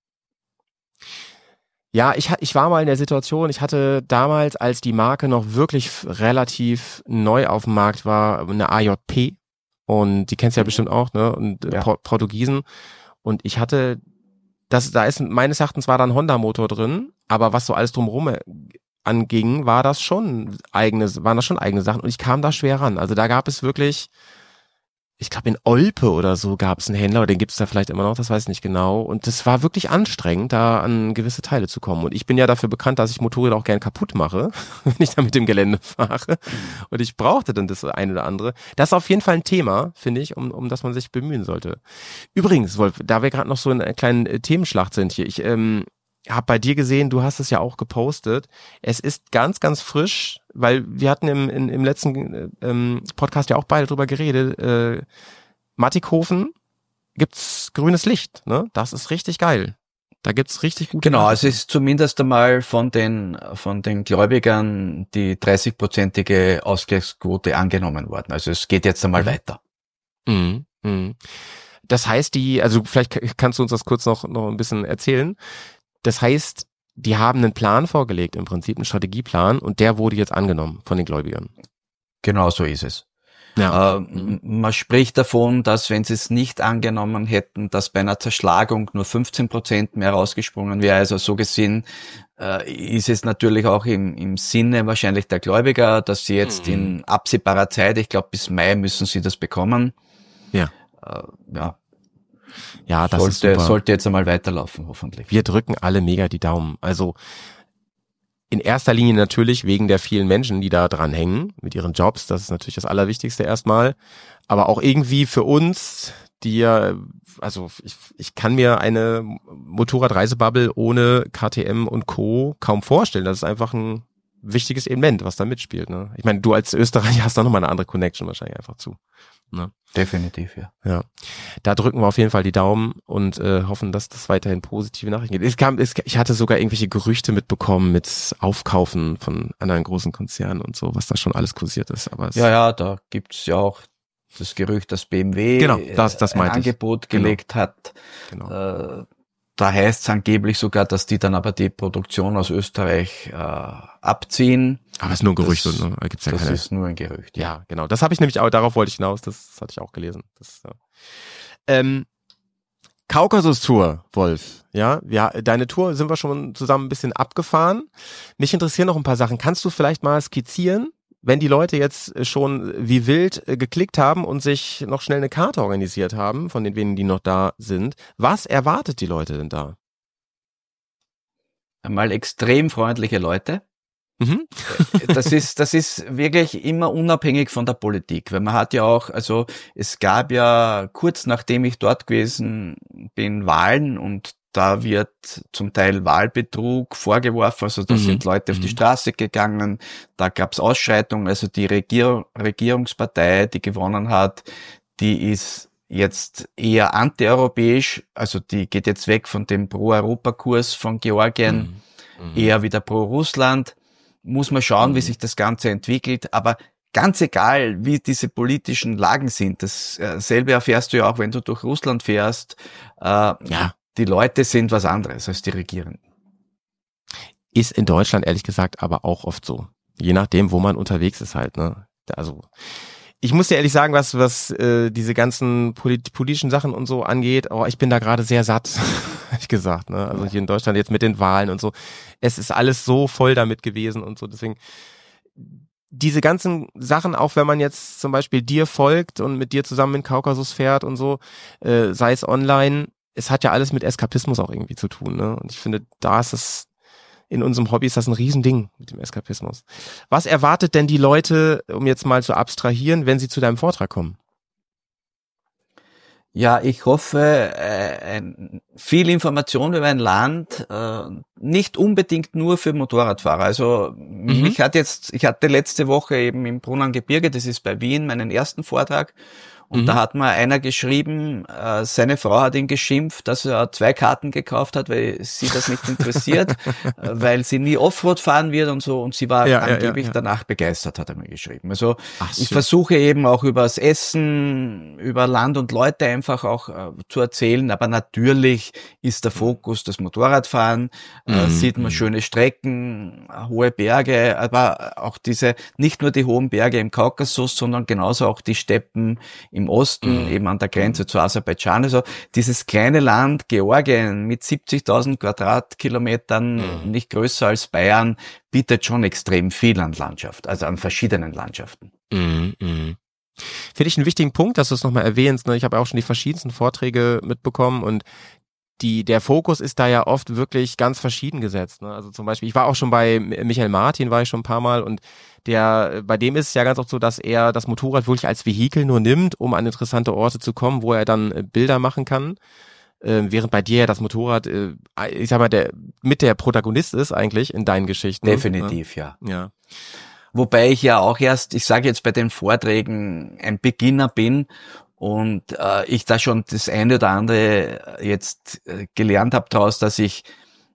Ja, ich war mal in der Situation, ich hatte damals, als die Marke noch wirklich relativ neu auf dem Markt war, eine AJP. Und die kennst du ja bestimmt auch, ne? Und Portugiesen. Und ich hatte, da ist meines Erachtens war da ein Honda-Motor drin, aber was so alles drumherum anging, waren das schon eigene Sachen. Und ich kam da schwer ran. Also da gab es wirklich, ich glaube in Olpe oder so gab es einen Händler, oder den gibt es da vielleicht immer noch, das weiß ich nicht genau. Und das war wirklich anstrengend, da an gewisse Teile zu kommen. Und ich bin ja dafür bekannt, dass ich Motorräder auch gern kaputt mache, wenn ich da mit dem Gelände fahre. Und ich brauchte dann das eine oder andere. Das ist auf jeden Fall ein Thema, finde ich, um das man sich bemühen sollte. Übrigens, Wolf, da wir gerade noch so in einer kleinen Themenschlacht sind hier, ich habe bei dir gesehen, du hast es ja auch gepostet. Es ist ganz, ganz frisch, weil wir hatten im letzten Podcast ja auch beide drüber geredet. Mattighofen gibt's grünes Licht, ne? Das ist richtig geil. Da gibt's richtig gute. Genau, es ist zumindest einmal von den Gläubigern die 30-prozentige Ausgleichsquote angenommen worden. Also es geht jetzt einmal weiter. Das heißt, also vielleicht kannst du uns das kurz noch ein bisschen erzählen. Das heißt, die haben einen Plan vorgelegt, im Prinzip einen Strategieplan, und der wurde jetzt angenommen von den Gläubigern. Genau so ist es. Ja. Man spricht davon, dass wenn sie es nicht angenommen hätten, dass bei einer Zerschlagung nur 15% mehr rausgesprungen wäre. Also so gesehen ist es natürlich auch im Sinne wahrscheinlich der Gläubiger, dass sie jetzt in absehbarer Zeit, ich glaube bis Mai müssen sie das bekommen. Ja. Ja, das ist super. Sollte jetzt einmal weiterlaufen, hoffentlich. Wir drücken alle mega die Daumen. Also in erster Linie natürlich wegen der vielen Menschen, die da dran hängen mit ihren Jobs. Das ist natürlich das Allerwichtigste erstmal. Aber auch irgendwie für uns, die ja, also ich kann mir eine Motorradreisebubble ohne KTM und Co. kaum vorstellen. Das ist einfach ein wichtiges Element, was da mitspielt. Ne? Ich meine, du als Österreicher hast da nochmal eine andere Connection wahrscheinlich einfach zu. Ne? Definitiv, ja. Ja, da drücken wir auf jeden Fall die Daumen und hoffen, dass das weiterhin positive Nachrichten gibt. Ich hatte sogar irgendwelche Gerüchte mitbekommen mit Aufkaufen von anderen großen Konzernen und so, was da schon alles kursiert ist. Aber da gibt's ja auch das Gerücht, dass BMW das ein Angebot gelegt hat. Genau. Da heißt es angeblich sogar, dass die dann aber die Produktion aus Österreich abziehen. Aber es ist nur ein Gerücht, ne? Da gibt's ja das keine. Ist nur ein Gerücht. Ja, genau. Das habe ich nämlich auch, darauf wollte ich hinaus, das hatte ich auch gelesen. Kaukasus-Tour, Wolf. Ja, deine Tour sind wir schon zusammen ein bisschen abgefahren. Mich interessieren noch ein paar Sachen. Kannst du vielleicht mal skizzieren, wenn die Leute jetzt schon wie wild geklickt haben und sich noch schnell eine Karte organisiert haben, von den wenigen, die noch da sind, was erwartet die Leute denn da? Einmal extrem freundliche Leute. Mhm. Das ist wirklich immer unabhängig von der Politik, weil man hat ja auch, also es gab ja kurz nachdem ich dort gewesen bin, Wahlen und da wird zum Teil Wahlbetrug vorgeworfen, also da sind Leute auf die Straße gegangen, da gab es Ausschreitungen, also die Regierungspartei, die gewonnen hat, die ist jetzt eher antieuropäisch, also die geht jetzt weg von dem Pro-Europa-Kurs von Georgien, eher wieder pro-Russland. Muss man schauen, wie sich das Ganze entwickelt, aber ganz egal, wie diese politischen Lagen sind, dasselbe erfährst du ja auch, wenn du durch Russland fährst, die Leute sind was anderes als die Regierenden. Ist in Deutschland ehrlich gesagt aber auch oft so. Je nachdem, wo man unterwegs ist halt, ne? Also, ich muss dir ehrlich sagen, was diese ganzen politischen Sachen und so angeht, ich bin da gerade sehr satt, ehrlich gesagt, ne? Also hier in Deutschland jetzt mit den Wahlen und so. Es ist alles so voll damit gewesen und so, deswegen diese ganzen Sachen, auch wenn man jetzt zum Beispiel dir folgt und mit dir zusammen in den Kaukasus fährt und so, sei es online, es hat ja alles mit Eskapismus auch irgendwie zu tun, ne? Und ich finde, da ist es, in unserem Hobby ist das ein Riesending mit dem Eskapismus. Was erwartet denn die Leute, um jetzt mal zu abstrahieren, wenn sie zu deinem Vortrag kommen? Ja, ich hoffe, viel Information über ein Land, nicht unbedingt nur für Motorradfahrer. Also ich hatte letzte Woche eben im Brunnengebirge, das ist bei Wien, meinen ersten Vortrag. Und da hat mal einer geschrieben, seine Frau hat ihn geschimpft, dass er 2 Karten gekauft hat, weil sie das nicht interessiert, weil sie nie Offroad fahren wird und so. Und sie war angeblich danach begeistert, hat er mir geschrieben. Also ich versuche eben auch über das Essen, über Land und Leute einfach auch zu erzählen. Aber natürlich ist der Fokus das Motorradfahren, sieht man schöne Strecken, hohe Berge, aber auch nicht nur die hohen Berge im Kaukasus, sondern genauso auch die Steppen im Osten, eben an der Grenze zu Aserbaidschan. Also dieses kleine Land Georgien mit 70.000 Quadratkilometern, nicht größer als Bayern, bietet schon extrem viel an Landschaft, also an verschiedenen Landschaften. Finde ich einen wichtigen Punkt, dass du es nochmal erwähnst. Ne? Ich habe auch schon die verschiedensten Vorträge mitbekommen und der Fokus ist da ja oft wirklich ganz verschieden gesetzt. Ne? Also zum Beispiel, ich war auch schon bei Michael Martin, war ich schon ein paar Mal und bei dem ist es ja ganz oft so, dass er das Motorrad wirklich als Vehikel nur nimmt, um an interessante Orte zu kommen, wo er dann Bilder machen kann. Während bei dir ja das Motorrad, ich sag mal, der Protagonist ist eigentlich in deinen Geschichten. Definitiv, ja. Wobei ich ja auch ich sage jetzt bei den Vorträgen, ein Beginner bin und ich da schon das eine oder andere jetzt gelernt habe daraus, dass ich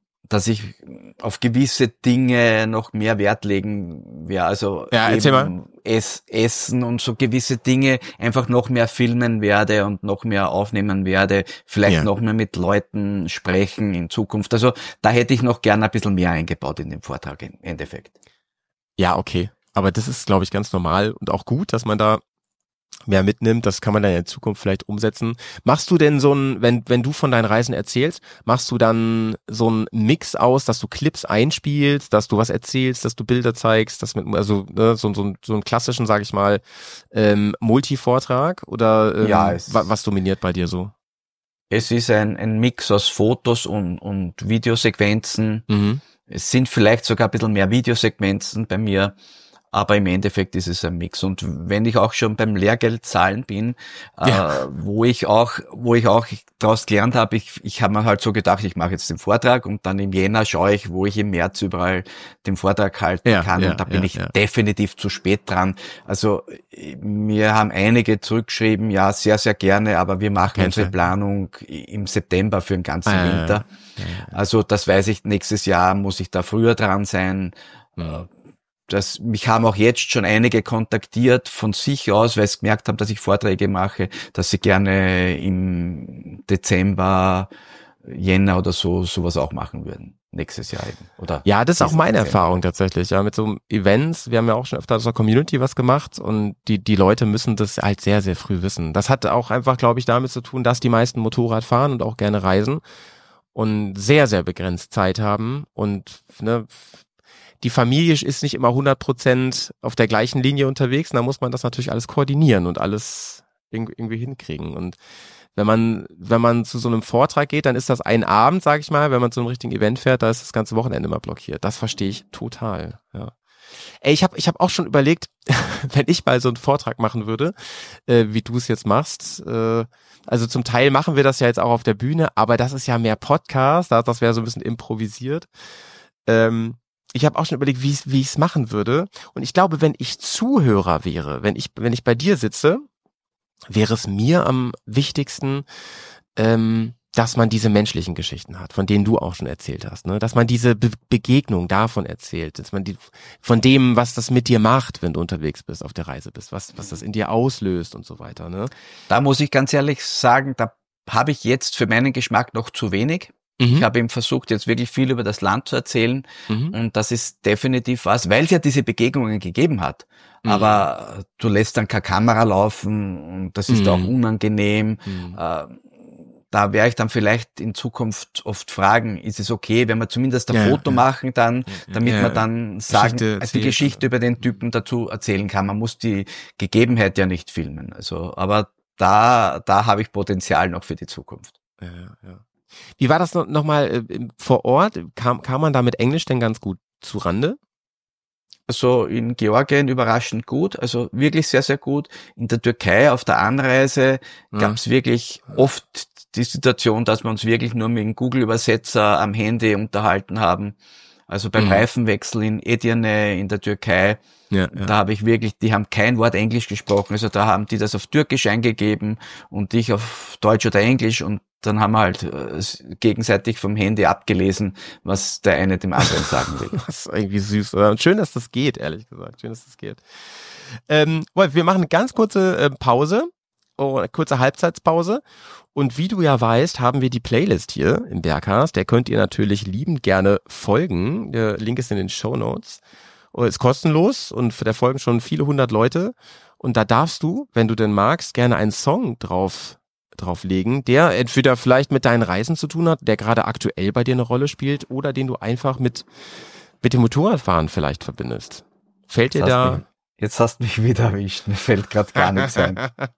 auf gewisse Dinge noch mehr Wert legen werde. Also erzähl mal. Essen und so gewisse Dinge einfach noch mehr filmen werde und noch mehr aufnehmen werde. Vielleicht noch mehr mit Leuten sprechen in Zukunft. Also da hätte ich noch gern ein bisschen mehr eingebaut in den Vortrag im Endeffekt. Ja, okay. Aber das ist, glaube ich, ganz normal und auch gut, dass man da mehr mitnimmt, das kann man dann in Zukunft vielleicht umsetzen. Machst du denn wenn du von deinen Reisen erzählst, machst du dann so einen Mix aus, dass du Clips einspielst, dass du was erzählst, dass du Bilder zeigst, so einen klassischen, sag ich mal, Multi-Vortrag oder was dominiert bei dir so? Es ist ein Mix aus Fotos und Videosequenzen. Es sind vielleicht sogar ein bisschen mehr Videosequenzen bei mir. Aber im Endeffekt ist es ein Mix. Und wenn ich auch schon beim Lehrgeld zahlen bin, wo ich auch daraus gelernt habe, ich habe mir halt so gedacht, ich mache jetzt den Vortrag und dann im Jänner schaue ich, wo ich im März überall den Vortrag halten kann. Und da bin ich definitiv zu spät dran. Also mir haben einige zurückgeschrieben, ja, sehr, sehr gerne, aber wir machen unsere Planung im September für den ganzen Winter. Also das weiß ich, nächstes Jahr muss ich da früher dran sein. Mich haben auch jetzt schon einige kontaktiert von sich aus, weil sie gemerkt haben, dass ich Vorträge mache, dass sie gerne im Dezember, Jänner oder sowas auch machen würden. Nächstes Jahr eben. Oder ja, das ist auch meine Erfahrung tatsächlich. Ja, mit so Events, wir haben ja auch schon öfter aus der Community was gemacht und die Leute müssen das halt sehr, sehr früh wissen. Das hat auch einfach, glaube ich, damit zu tun, dass die meisten Motorrad fahren und auch gerne reisen und sehr, sehr begrenzt Zeit haben und die Familie ist nicht immer 100% auf der gleichen Linie unterwegs, da muss man das natürlich alles koordinieren und alles irgendwie hinkriegen. Und wenn man zu so einem Vortrag geht, dann ist das ein Abend, sag ich mal. Wenn man zu einem richtigen Event fährt, da ist das ganze Wochenende mal blockiert. Das verstehe ich total, ja. Ey, ich hab auch schon überlegt, wenn ich mal so einen Vortrag machen würde, wie du es jetzt machst, also zum Teil machen wir das ja jetzt auch auf der Bühne, aber das ist ja mehr Podcast, das wäre so ein bisschen improvisiert. Ich habe auch schon überlegt, wie ich es machen würde. Und ich glaube, wenn ich Zuhörer wäre, wenn ich bei dir sitze, wäre es mir am wichtigsten, dass man diese menschlichen Geschichten hat, von denen du auch schon erzählt hast, ne? Dass man diese Begegnung davon erzählt, dass man von dem, was das mit dir macht, wenn du unterwegs bist, auf der Reise bist, was das in dir auslöst und so weiter, ne? Da muss ich ganz ehrlich sagen, da habe ich jetzt für meinen Geschmack noch zu wenig. Ich habe eben versucht, jetzt wirklich viel über das Land zu erzählen und das ist definitiv was, weil es ja diese Begegnungen gegeben hat. Aber du lässt dann keine Kamera laufen und das ist auch unangenehm. Da werde ich dann vielleicht in Zukunft oft fragen, ist es okay, wenn wir zumindest ein Foto machen dann, damit man dann die Geschichte über den Typen dazu erzählen kann. Man muss die Gegebenheit ja nicht filmen. Also, aber da habe ich Potenzial noch für die Zukunft. Ja. Wie war das nochmal vor Ort? Kam man da mit Englisch denn ganz gut zurande? Also in Georgien überraschend gut, also wirklich sehr, sehr gut. In der Türkei auf der Anreise gab es wirklich oft die Situation, dass wir uns wirklich nur mit dem Google-Übersetzer am Handy unterhalten haben. Also beim Reifenwechsel in Edirne in der Türkei, da habe ich wirklich, die haben kein Wort Englisch gesprochen, also da haben die das auf Türkisch eingegeben und ich auf Deutsch oder Englisch und dann haben wir halt gegenseitig vom Handy abgelesen, was der eine dem anderen sagen will. Das ist irgendwie süß, oder? Und schön, dass das geht, ehrlich gesagt. Schön, dass das geht. Wolf, wir machen eine ganz kurze Pause, eine kurze Halbzeitpause. Und wie du ja weißt, haben wir die Playlist hier im Bergcast. Der könnt ihr natürlich liebend gerne folgen. Der Link ist in den Shownotes. Ist kostenlos und da folgen schon viele hundert Leute. Und da darfst du, wenn du denn magst, gerne einen Song drauflegen, der entweder vielleicht mit deinen Reisen zu tun hat, der gerade aktuell bei dir eine Rolle spielt oder den du einfach mit dem Motorradfahren vielleicht verbindest. Fällt dir da... Jetzt hast du mich wieder erwischt. Mir fällt gerade gar nichts ein.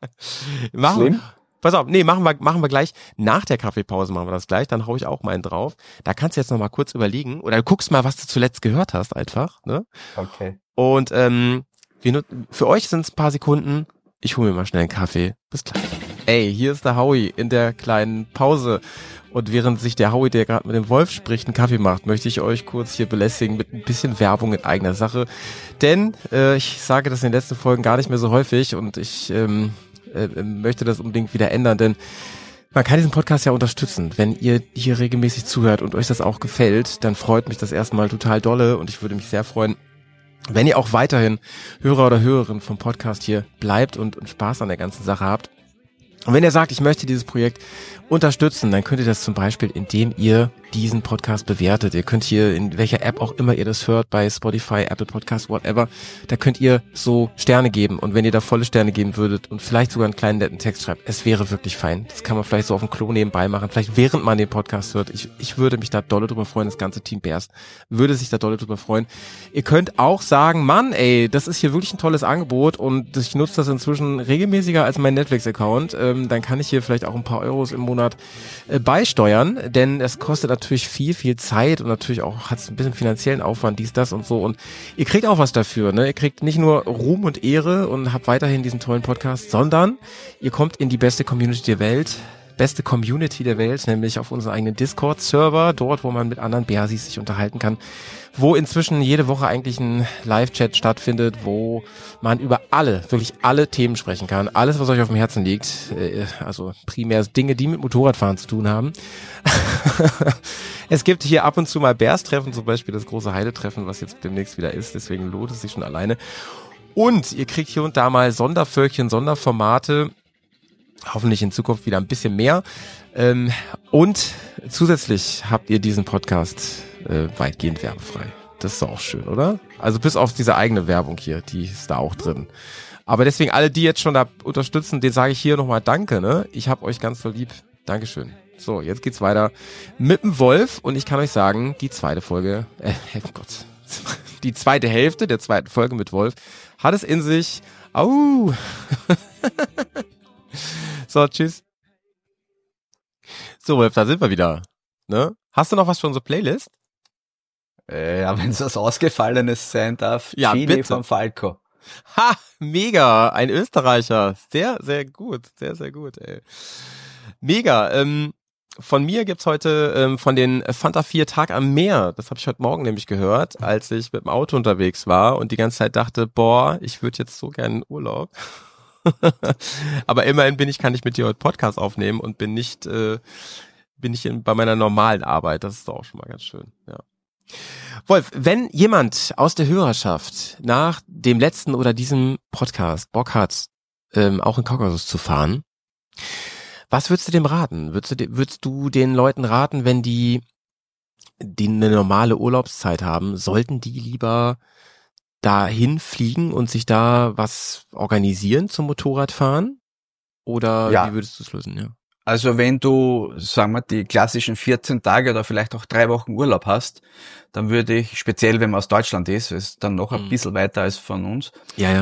Pass auf, nee, machen wir gleich. Nach der Kaffeepause machen wir das gleich, dann hau ich auch mal einen drauf. Da kannst du jetzt noch mal kurz überlegen oder du guckst mal, was du zuletzt gehört hast einfach, ne? Okay. Und für euch sind es ein paar Sekunden. Ich hole mir mal schnell einen Kaffee. Bis gleich. Ey, hier ist der Howie in der kleinen Pause. Und während sich der Howie, der gerade mit dem Wolf spricht, einen Kaffee macht, möchte ich euch kurz hier belästigen mit ein bisschen Werbung in eigener Sache. Denn ich sage das in den letzten Folgen gar nicht mehr so häufig und ich möchte das unbedingt wieder ändern, denn man kann diesen Podcast ja unterstützen. Wenn ihr hier regelmäßig zuhört und euch das auch gefällt, dann freut mich das erstmal total dolle und ich würde mich sehr freuen, wenn ihr auch weiterhin Hörer oder Hörerin vom Podcast hier bleibt und Spaß an der ganzen Sache habt. Und wenn ihr sagt, ich möchte dieses Projekt unterstützen, dann könnt ihr das zum Beispiel, indem ihr diesen Podcast bewertet. Ihr könnt hier, in welcher App auch immer ihr das hört, bei Spotify, Apple Podcast, whatever, da könnt ihr so Sterne geben. Und wenn ihr da volle Sterne geben würdet und vielleicht sogar einen kleinen netten Text schreibt, es wäre wirklich fein. Das kann man vielleicht so auf dem Klo nebenbei machen, vielleicht während man den Podcast hört. Ich würde mich da dolle drüber freuen, das ganze Team Berst würde sich da dolle drüber freuen. Ihr könnt auch sagen, Mann, ey, das ist hier wirklich ein tolles Angebot und ich nutze das inzwischen regelmäßiger als mein Netflix-Account. Dann kann ich hier vielleicht auch ein paar Euros im Monat beisteuern, denn es kostet natürlich viel, viel Zeit und natürlich auch hat es ein bisschen finanziellen Aufwand, dies, das und so und ihr kriegt auch was dafür, ne? Ihr kriegt nicht nur Ruhm und Ehre und habt weiterhin diesen tollen Podcast, sondern ihr kommt in die beste Community der Welt, nämlich auf unseren eigenen Discord-Server, dort, wo man mit anderen Bersis sich unterhalten kann, wo inzwischen jede Woche eigentlich ein Live-Chat stattfindet, wo man über wirklich alle Themen sprechen kann. Alles, was euch auf dem Herzen liegt. Also primär Dinge, die mit Motorradfahren zu tun haben. Es gibt hier ab und zu mal Bärstreffen, zum Beispiel das große Heidetreffen, was jetzt demnächst wieder ist. Deswegen lohnt es sich schon alleine. Und ihr kriegt hier und da mal Sondervölkchen, Sonderformate. Hoffentlich in Zukunft wieder ein bisschen mehr. Und zusätzlich habt ihr diesen Podcast weitgehend werbefrei. Das ist auch schön, oder? Also bis auf diese eigene Werbung hier, die ist da auch drin. Aber deswegen alle, die jetzt schon da unterstützen, denen sage ich hier nochmal Danke, ne? Ich hab euch ganz so lieb. Dankeschön. So, jetzt geht's weiter mit dem Wolf und ich kann euch sagen, die zweite Hälfte der zweiten Folge mit Wolf hat es in sich. Au! So, tschüss. So, Wolf, da sind wir wieder. Ne? Hast du noch was für unsere Playlist? Ja, wenn es was Ausgefallenes sein darf. Ja, Chili bitte. von Falco. Ha, mega, ein Österreicher. Sehr, sehr gut, ey. Mega. Von mir gibt's heute von den Fanta 4 Tag am Meer. Das habe ich heute Morgen nämlich gehört, als ich mit dem Auto unterwegs war und die ganze Zeit dachte, boah, ich würde jetzt so gerne in Urlaub. Aber immerhin kann ich mit dir heute Podcast aufnehmen und bin nicht bei meiner normalen Arbeit. Das ist doch auch schon mal ganz schön, ja. Wolf, wenn jemand aus der Hörerschaft nach dem letzten oder diesem Podcast Bock hat, auch in Kaukasus zu fahren, was würdest du dem raten? Würdest du den Leuten raten, wenn die eine normale Urlaubszeit haben, sollten die lieber dahin fliegen und sich da was organisieren zum Motorradfahren? Oder wie würdest du es lösen? Ja. Also wenn du, sagen wir, die klassischen 14 Tage oder vielleicht auch 3 Wochen Urlaub hast, dann würde ich, speziell wenn man aus Deutschland ist dann noch ein bisschen weiter als von uns,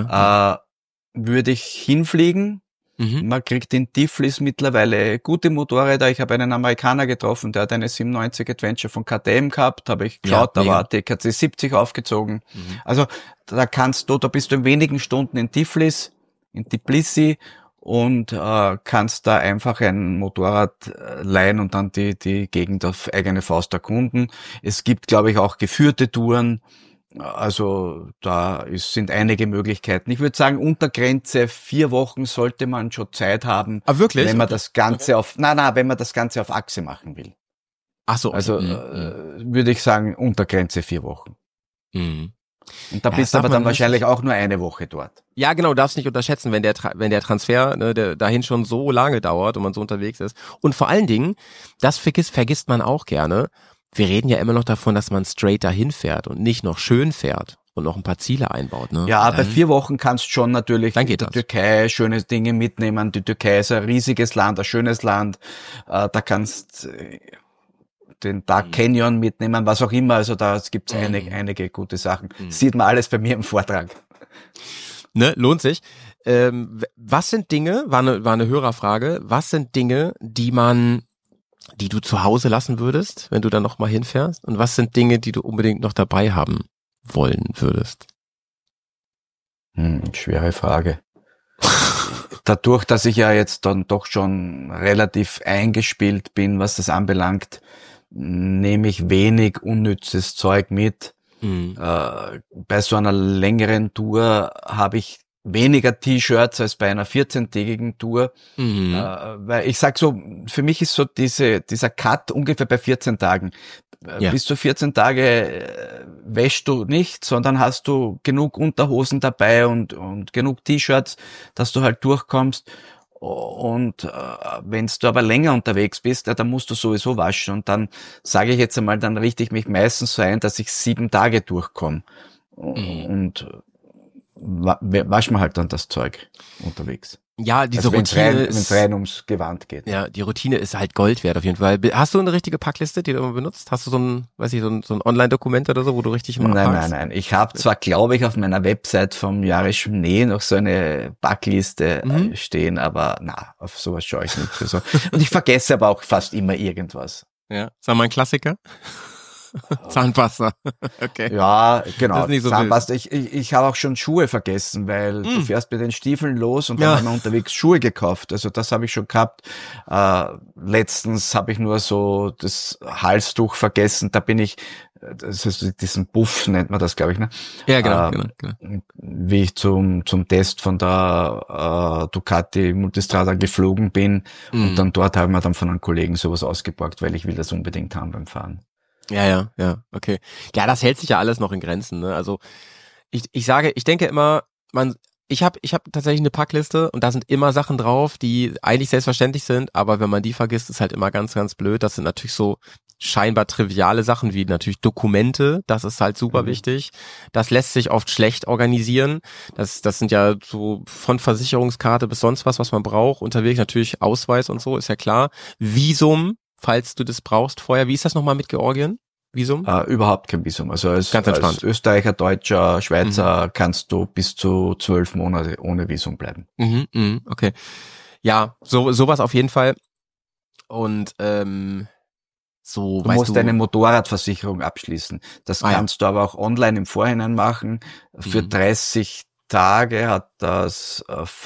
würde ich hinfliegen. Man kriegt in Tiflis mittlerweile gute Motorräder. Ich habe einen Amerikaner getroffen, der hat eine 97 Adventure von KTM gehabt, habe ich geschaut, da war TKC 70 aufgezogen. Also da bist du in wenigen Stunden in Tiflis, in Tbilisi und kannst da einfach ein Motorrad leihen und dann die Gegend auf eigene Faust erkunden. Es gibt, glaube ich, auch geführte Touren. Also sind einige Möglichkeiten. Ich würde sagen, Untergrenze 4 Wochen sollte man schon Zeit haben. Ah, wirklich? Wenn man das Ganze wenn man das Ganze auf Achse machen will. Ach so. Also würde ich sagen, Untergrenze 4 Wochen. Mhm. Und da bist du aber dann wahrscheinlich auch nur eine Woche dort. Ja, genau, darfst nicht unterschätzen, wenn der Transfer der dahin schon so lange dauert und man so unterwegs ist. Und vor allen Dingen, das vergisst man auch gerne. Wir reden ja immer noch davon, dass man straight dahin fährt und nicht noch schön fährt und noch ein paar Ziele einbaut. Ne? Ja, bei 4 Wochen kannst du schon natürlich in der Türkei schöne Dinge mitnehmen. Die Türkei ist ein riesiges Land, ein schönes Land. Da kannst den Dark Canyon mitnehmen, was auch immer. Also da gibt's einige gute Sachen. Sieht man alles bei mir im Vortrag. Ne, lohnt sich. Was sind Dinge, war eine Hörerfrage, was sind Dinge, die du zu Hause lassen würdest, wenn du dann noch mal hinfährst? Und was sind Dinge, die du unbedingt noch dabei haben wollen würdest? Schwere Frage. Dadurch, dass ich ja jetzt dann doch schon relativ eingespielt bin, was das anbelangt, nehme ich wenig unnützes Zeug mit. Bei so einer längeren Tour habe ich weniger T-Shirts als bei einer 14-tägigen Tour, weil ich sag so, für mich ist so dieser Cut ungefähr bei 14 Tagen. Bis zu 14 Tage wäschst du nicht, sondern hast du genug Unterhosen dabei und genug T-Shirts, dass du halt durchkommst. Und wenn du aber länger unterwegs bist, dann musst du sowieso waschen. Und dann sage ich jetzt einmal, dann richte ich mich meistens so ein, dass ich 7 Tage durchkomme. Und wasch man halt dann das Zeug unterwegs. Ja, diese Routine wenn es rein ums Gewand geht. Ja, die Routine ist halt Gold wert auf jeden Fall. Hast du eine richtige Packliste, die du immer benutzt? Hast du so ein Online-Dokument oder so, wo du richtig immer abpackst? Nein. Ich habe zwar, glaube ich, auf meiner Website vom Jahre Schnee noch so eine Packliste stehen, aber auf sowas schaue ich nicht. So. Und ich vergesse aber auch fast immer irgendwas. Ja, sag mal ein Klassiker. Zahnpasta. Okay. Ja, genau. Das ist nicht so Zahnpasta. Ich habe auch schon Schuhe vergessen, weil du fährst mit den Stiefeln los und dann haben wir unterwegs Schuhe gekauft. Also das habe ich schon gehabt. Letztens habe ich nur so das Halstuch vergessen. Da bin ich, das ist diesen Puff nennt man das, glaube ich, ne? Ja, genau. Wie ich zum Test von der Ducati Multistrada geflogen bin und dann dort haben wir dann von einem Kollegen sowas ausgeborgt, weil ich will das unbedingt haben beim Fahren. Ja, okay. Ja, das hält sich ja alles noch in Grenzen, ne? Also ich denke immer, ich habe tatsächlich eine Packliste und da sind immer Sachen drauf, die eigentlich selbstverständlich sind, aber wenn man die vergisst, ist halt immer ganz, ganz blöd. Das sind natürlich so scheinbar triviale Sachen wie natürlich Dokumente, das ist halt super wichtig. Das lässt sich oft schlecht organisieren. Das sind ja so von Versicherungskarte bis sonst was man braucht. Unterwegs natürlich Ausweis und so, ist ja klar. Visum, falls du das brauchst vorher. Wie ist das nochmal mit Georgien? Visum? Überhaupt kein Visum. Also als Österreicher, Deutscher, Schweizer kannst du bis zu 12 Monate ohne Visum bleiben. Okay. Ja, sowas auf jeden Fall. Und so, Du musst deine Motorradversicherung abschließen. Das kannst du aber auch online im Vorhinein machen. Für 30 Tage hat das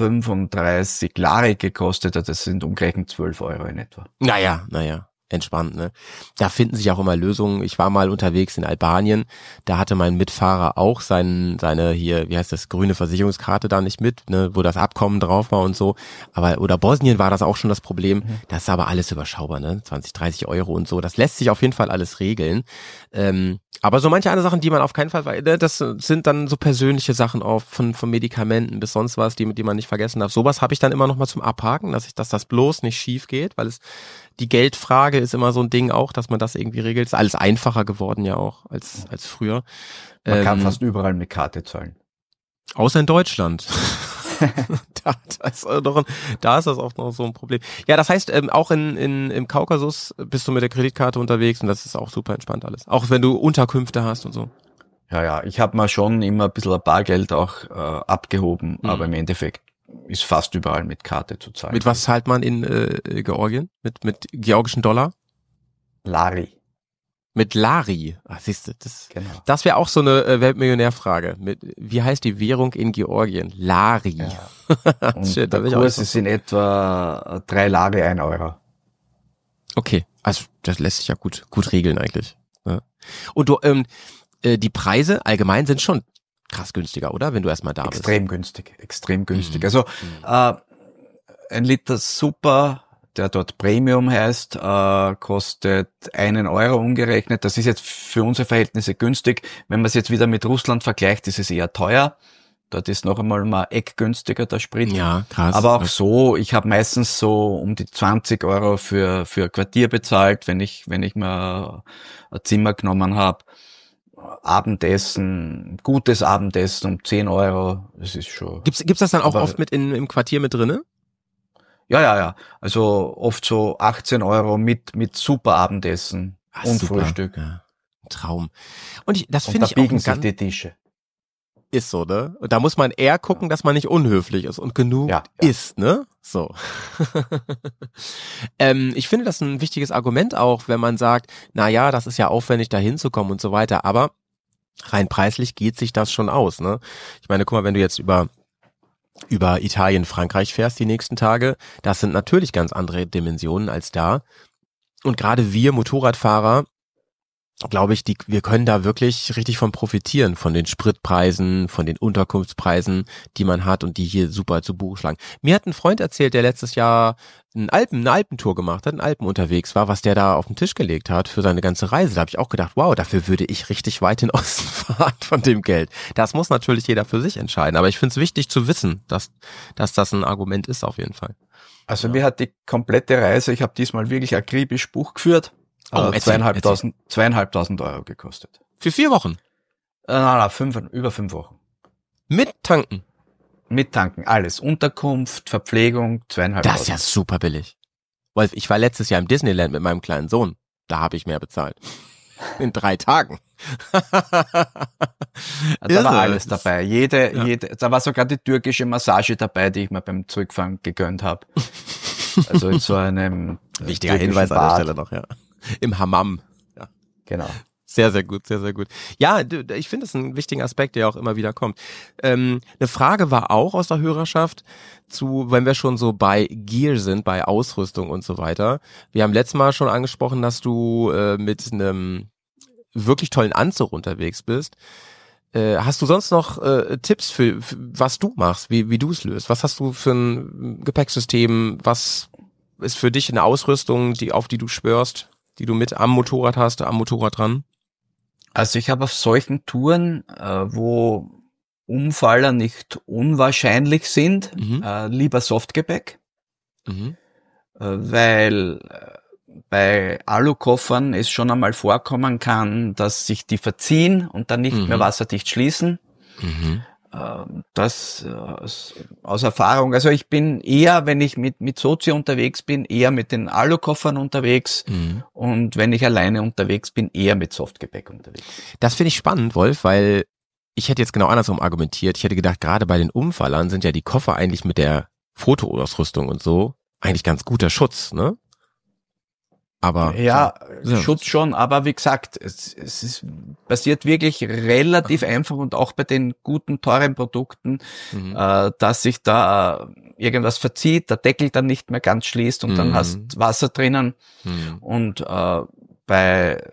35 Lari gekostet. Das sind umgerechnet 12 Euro in etwa. Naja, entspannt, ne? Da finden sich auch immer Lösungen. Ich war mal unterwegs in Albanien, da hatte mein Mitfahrer auch seine hier, wie heißt das, grüne Versicherungskarte da nicht mit, ne, wo das Abkommen drauf war und so. Oder Bosnien war das auch schon das Problem. Das ist aber alles überschaubar, ne? 20, 30 Euro und so. Das lässt sich auf jeden Fall alles regeln. Aber so manche andere Sachen, die man auf keinen Fall, das sind dann so persönliche Sachen auch von Medikamenten bis sonst was, die man nicht vergessen darf. Sowas habe ich dann immer noch mal zum Abhaken, dass das bloß nicht schief geht, weil die Geldfrage ist immer so ein Ding auch, dass man das irgendwie regelt. Ist alles einfacher geworden ja auch als früher. Man kann fast überall mit Karte zahlen. Außer in Deutschland. Da ist das auch noch so ein Problem. Ja, das heißt, auch im Kaukasus bist du mit der Kreditkarte unterwegs und das ist auch super entspannt alles. Auch wenn du Unterkünfte hast und so. Ja, ich habe mal schon immer ein bisschen Bargeld auch abgehoben, aber im Endeffekt ist fast überall mit Karte zu zahlen. Mit was zahlt man in Georgien? Mit georgischen Dollar? Lari. Mit Lari. Ach, siehst du, das wäre auch so eine Weltmillionärfrage. Wie heißt die Währung in Georgien? Lari. Ja. Und shit, der Kurs ist in etwa 3 Lari, 1 Euro. Okay, also das lässt sich ja gut regeln eigentlich. Ja. Und du, die Preise allgemein sind schon krass günstiger, oder? Wenn du erstmal da bist. Extrem günstig. Also ein Liter Super, der dort Premium heißt, kostet 1 Euro umgerechnet. Das ist jetzt für unsere Verhältnisse günstig. Wenn man es jetzt wieder mit Russland vergleicht, ist es eher teuer. Dort ist noch einmal mal günstiger der Sprit. Ja, krass. Aber auch so, ich habe meistens so um die 20 Euro für Quartier bezahlt, wenn ich mir ein Zimmer genommen habe. Abendessen, gutes Abendessen um 10 Euro, das ist schon. Gibt's das dann auch oft mit im Quartier mit drinne? Ja. Also oft so 18 Euro mit super Abendessen und super. Frühstück. Ja. Traum. Und das finde ich auch biegen auch sich die Tische. Ist so, ne? Und da muss man eher gucken, dass man nicht unhöflich ist und genug isst, ne? So. Ich finde das ein wichtiges Argument auch, wenn man sagt, na ja, das ist ja aufwendig, da hinzukommen und so weiter, aber rein preislich geht sich das schon aus, ne? Ich meine, guck mal, wenn du jetzt über Italien, Frankreich fährst die nächsten Tage, das sind natürlich ganz andere Dimensionen als da. Und gerade wir Motorradfahrer, glaube ich, wir können da wirklich richtig von profitieren, von den Spritpreisen, von den Unterkunftspreisen, die man hat und die hier super zu Buche schlagen. Mir hat ein Freund erzählt, der letztes Jahr eine Alpentour gemacht hat, in Alpen unterwegs war, was der da auf den Tisch gelegt hat für seine ganze Reise. Da habe ich auch gedacht, wow, dafür würde ich richtig weit in den Osten fahren von dem Geld. Das muss natürlich jeder für sich entscheiden, aber ich finde es wichtig zu wissen, dass das ein Argument ist auf jeden Fall. Also mir hat die komplette Reise, ich habe diesmal wirklich akribisch Buch geführt, 2.500 Euro gekostet. Für 4 Wochen? Über 5 Wochen. Mit Tanken? Mit Tanken, alles. Unterkunft, Verpflegung, 2.500. Das ist ja super billig. Wolf, ich war letztes Jahr im Disneyland mit meinem kleinen Sohn. Da habe ich mehr bezahlt. In 3 Tagen. Da war alles dabei. Da war sogar die türkische Massage dabei, die ich mir beim Zurückfahren gegönnt habe. Also in so einem wichtiger Hinweis an der Stelle noch, ja. Im Hammam. Ja. Genau. Sehr, sehr gut, sehr, sehr gut. Ja, ich finde es einen wichtigen Aspekt, der auch immer wieder kommt. Eine Frage war auch aus der Hörerschaft wenn wir schon so bei Gear sind, bei Ausrüstung und so weiter. Wir haben letztes Mal schon angesprochen, dass du mit einem wirklich tollen Anzug unterwegs bist. Hast du sonst noch Tipps für was du machst, wie du es löst? Was hast du für ein Gepäcksystem? Was ist für dich eine Ausrüstung, auf die du schwörst, die du mit am Motorrad hast, am Motorrad dran? Also ich habe auf solchen Touren, wo Unfaller nicht unwahrscheinlich sind, lieber Softgepäck, weil bei Alukoffern es schon einmal vorkommen kann, dass sich die verziehen und dann nicht mehr wasserdicht schließen. Das aus Erfahrung. Also ich bin eher, wenn ich mit Sozi unterwegs bin, eher mit den Alukoffern unterwegs und wenn ich alleine unterwegs bin, eher mit Softgepäck unterwegs. Das finde ich spannend, Wolf, weil ich hätte jetzt genau andersrum argumentiert. Ich hätte gedacht, gerade bei den Umfallern sind ja die Koffer eigentlich mit der Fotoausrüstung und so eigentlich ganz guter Schutz, ne? Aber ja, Schutz schon, aber wie gesagt, es passiert wirklich relativ einfach und auch bei den guten, teuren Produkten, dass sich da irgendwas verzieht, der Deckel dann nicht mehr ganz schließt und dann hast Wasser drinnen. Und bei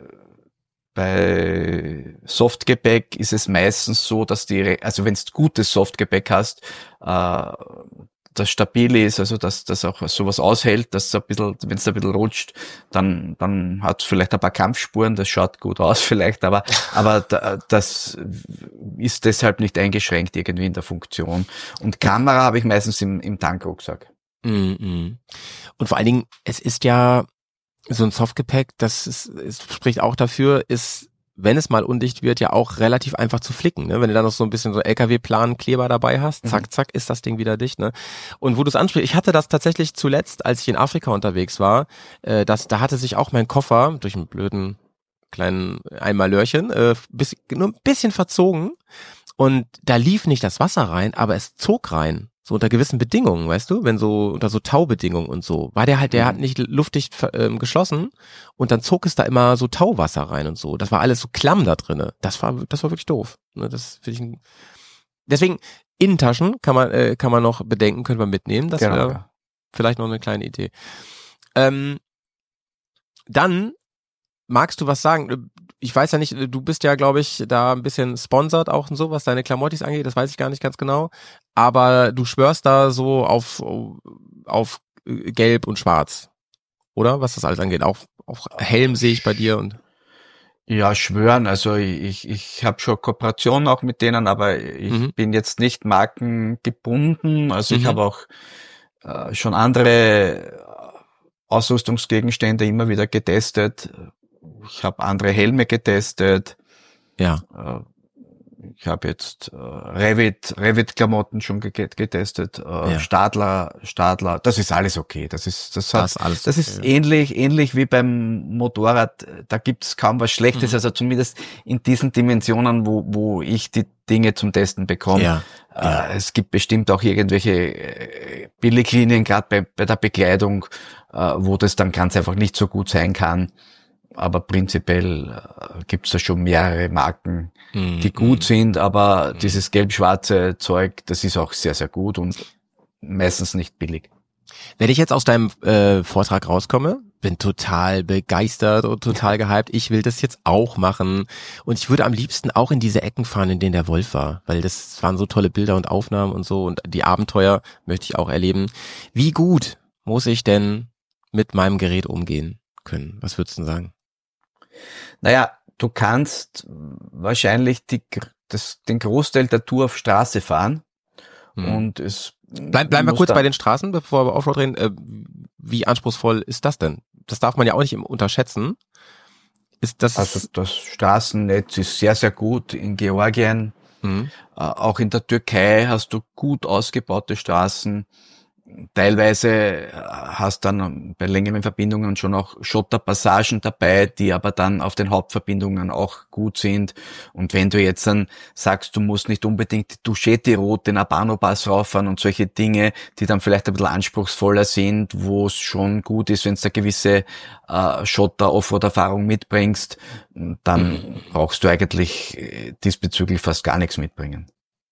Softgepäck ist es meistens so, dass also wenn du gutes Softgepäck hast, das stabil ist, also dass das auch sowas aushält, dass ein bisschen, wenn es ein bisschen rutscht, dann hat es vielleicht ein paar Kampfspuren, das schaut gut aus vielleicht, aber das ist deshalb nicht eingeschränkt irgendwie in der Funktion. Und Kamera habe ich meistens im Tankrucksack. Und vor allen Dingen, es ist ja so ein Softgepäck, es spricht auch dafür, ist, wenn es mal undicht wird, ja auch relativ einfach zu flicken, ne? Wenn du da noch so ein bisschen so LKW-Plan-Kleber dabei hast, zack, zack, ist das Ding wieder dicht, ne? Und wo du es ansprichst, ich hatte das tatsächlich zuletzt, als ich in Afrika unterwegs war, da hatte sich auch mein Koffer durch einen blöden kleinen Einmalörchen nur ein bisschen verzogen und da lief nicht das Wasser rein, aber es zog rein. So unter gewissen Bedingungen, weißt du, wenn so unter so Taubedingungen und so, war der hat nicht luftdicht geschlossen und dann zog es da immer so Tauwasser rein und so. Das war alles so klamm da drinne. Das war wirklich doof. Ne, das finde ich. Deswegen Innentaschen kann man noch bedenken, können wir mitnehmen. Das wäre vielleicht noch eine kleine Idee. Dann magst du was sagen? Ich weiß ja nicht, du bist ja, glaube ich, da ein bisschen sponsored auch und so, was deine Klamottis angeht, das weiß ich gar nicht ganz genau. Aber du schwörst da so auf Gelb und Schwarz, oder? Was das alles angeht. Auch Helm sehe ich bei dir und. Ja, schwören. Also ich habe schon Kooperationen auch mit denen, aber ich bin jetzt nicht markengebunden. Also ich habe auch schon andere Ausrüstungsgegenstände immer wieder getestet. Ich habe andere Helme getestet. Ja. Ich habe jetzt Revit-Klamotten schon getestet. Stadler. Das ist alles okay. Das ist ähnlich wie beim Motorrad. Da gibt's kaum was Schlechtes. Also zumindest in diesen Dimensionen, wo ich die Dinge zum Testen bekomme. Ja. Es gibt bestimmt auch irgendwelche Billiglinien, gerade bei der Bekleidung, wo das dann ganz einfach nicht so gut sein kann. Aber prinzipiell gibt's da schon mehrere Marken, die gut sind, aber dieses gelb-schwarze Zeug, das ist auch sehr, sehr gut und meistens nicht billig. Wenn ich jetzt aus deinem Vortrag rauskomme, bin total begeistert und total gehypt, ich will das jetzt auch machen und ich würde am liebsten auch in diese Ecken fahren, in denen der Wolf war, weil das waren so tolle Bilder und Aufnahmen und so und die Abenteuer möchte ich auch erleben. Wie gut muss ich denn mit meinem Gerät umgehen können? Was würdest du sagen? Naja, du kannst wahrscheinlich den Großteil der Tour auf Straße fahren und es Bleiben wir kurz bei den Straßen, bevor wir Offroad reden. Wie anspruchsvoll ist das denn? Das darf man ja auch nicht unterschätzen. Also das Straßennetz ist sehr, sehr gut in Georgien. Auch in der Türkei hast du gut ausgebaute Straßen. Teilweise hast dann bei längeren Verbindungen schon auch Schotterpassagen dabei, die aber dann auf den Hauptverbindungen auch gut sind. Und wenn du jetzt dann sagst, du musst nicht unbedingt die Duscheti Road, den Abano-Pass rauffahren und solche Dinge, die dann vielleicht ein bisschen anspruchsvoller sind, wo es schon gut ist, wenn du eine gewisse Schotter-Offroad-Erfahrung mitbringst, dann brauchst du eigentlich diesbezüglich fast gar nichts mitbringen.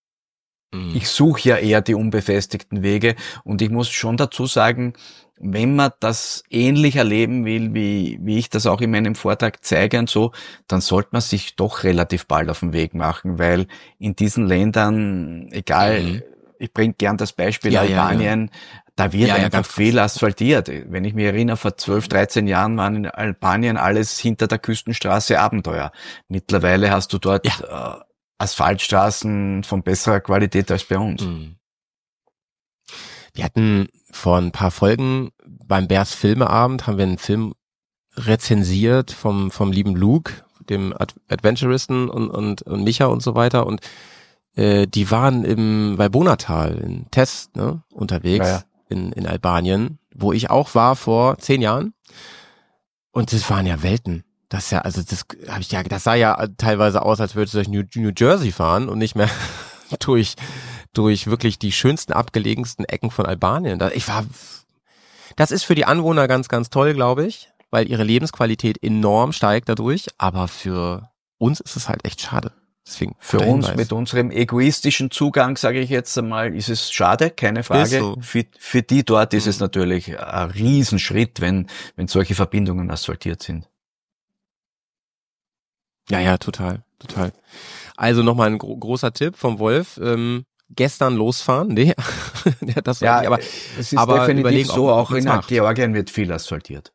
Ich suche ja eher die unbefestigten Wege und ich muss schon dazu sagen, wenn man das ähnlich erleben will, wie ich das auch in meinem Vortrag zeige und so, dann sollte man sich doch relativ bald auf den Weg machen, weil in diesen Ländern, egal, ich bringe gern das Beispiel Albanien, da wird einfach viel asphaltiert. Wenn ich mich erinnere, vor 12, 13 Jahren waren in Albanien alles hinter der Küstenstraße Abenteuer. Mittlerweile hast du dort Asphaltstraßen von besserer Qualität als bei uns. Wir hatten vor ein paar Folgen beim Bears Filmeabend haben wir einen Film rezensiert vom lieben Luke, dem Adventuristen und Micha und so weiter und die waren im Valbonatal in Test, ne, unterwegs in Albanien, wo ich auch war vor 10 Jahren und das waren ja Welten. Das ja, also das sah ja teilweise aus, als würdest du durch New Jersey fahren und nicht mehr durch wirklich die schönsten, abgelegensten Ecken von Albanien. Das ist für die Anwohner ganz, ganz toll, glaube ich. weil ihre Lebensqualität enorm steigt dadurch, aber für uns ist es halt echt schade. Deswegen für uns mit unserem egoistischen Zugang, sage ich jetzt einmal, ist es schade, keine Frage. So. Für die dort ist es natürlich ein Riesenschritt, wenn solche Verbindungen asphaltiert sind. Ja, total. Also nochmal ein großer Tipp vom Wolf. Gestern losfahren. Nee, das ja, nicht, aber es ist aber definitiv so, auch in macht. Georgien wird viel asphaltiert.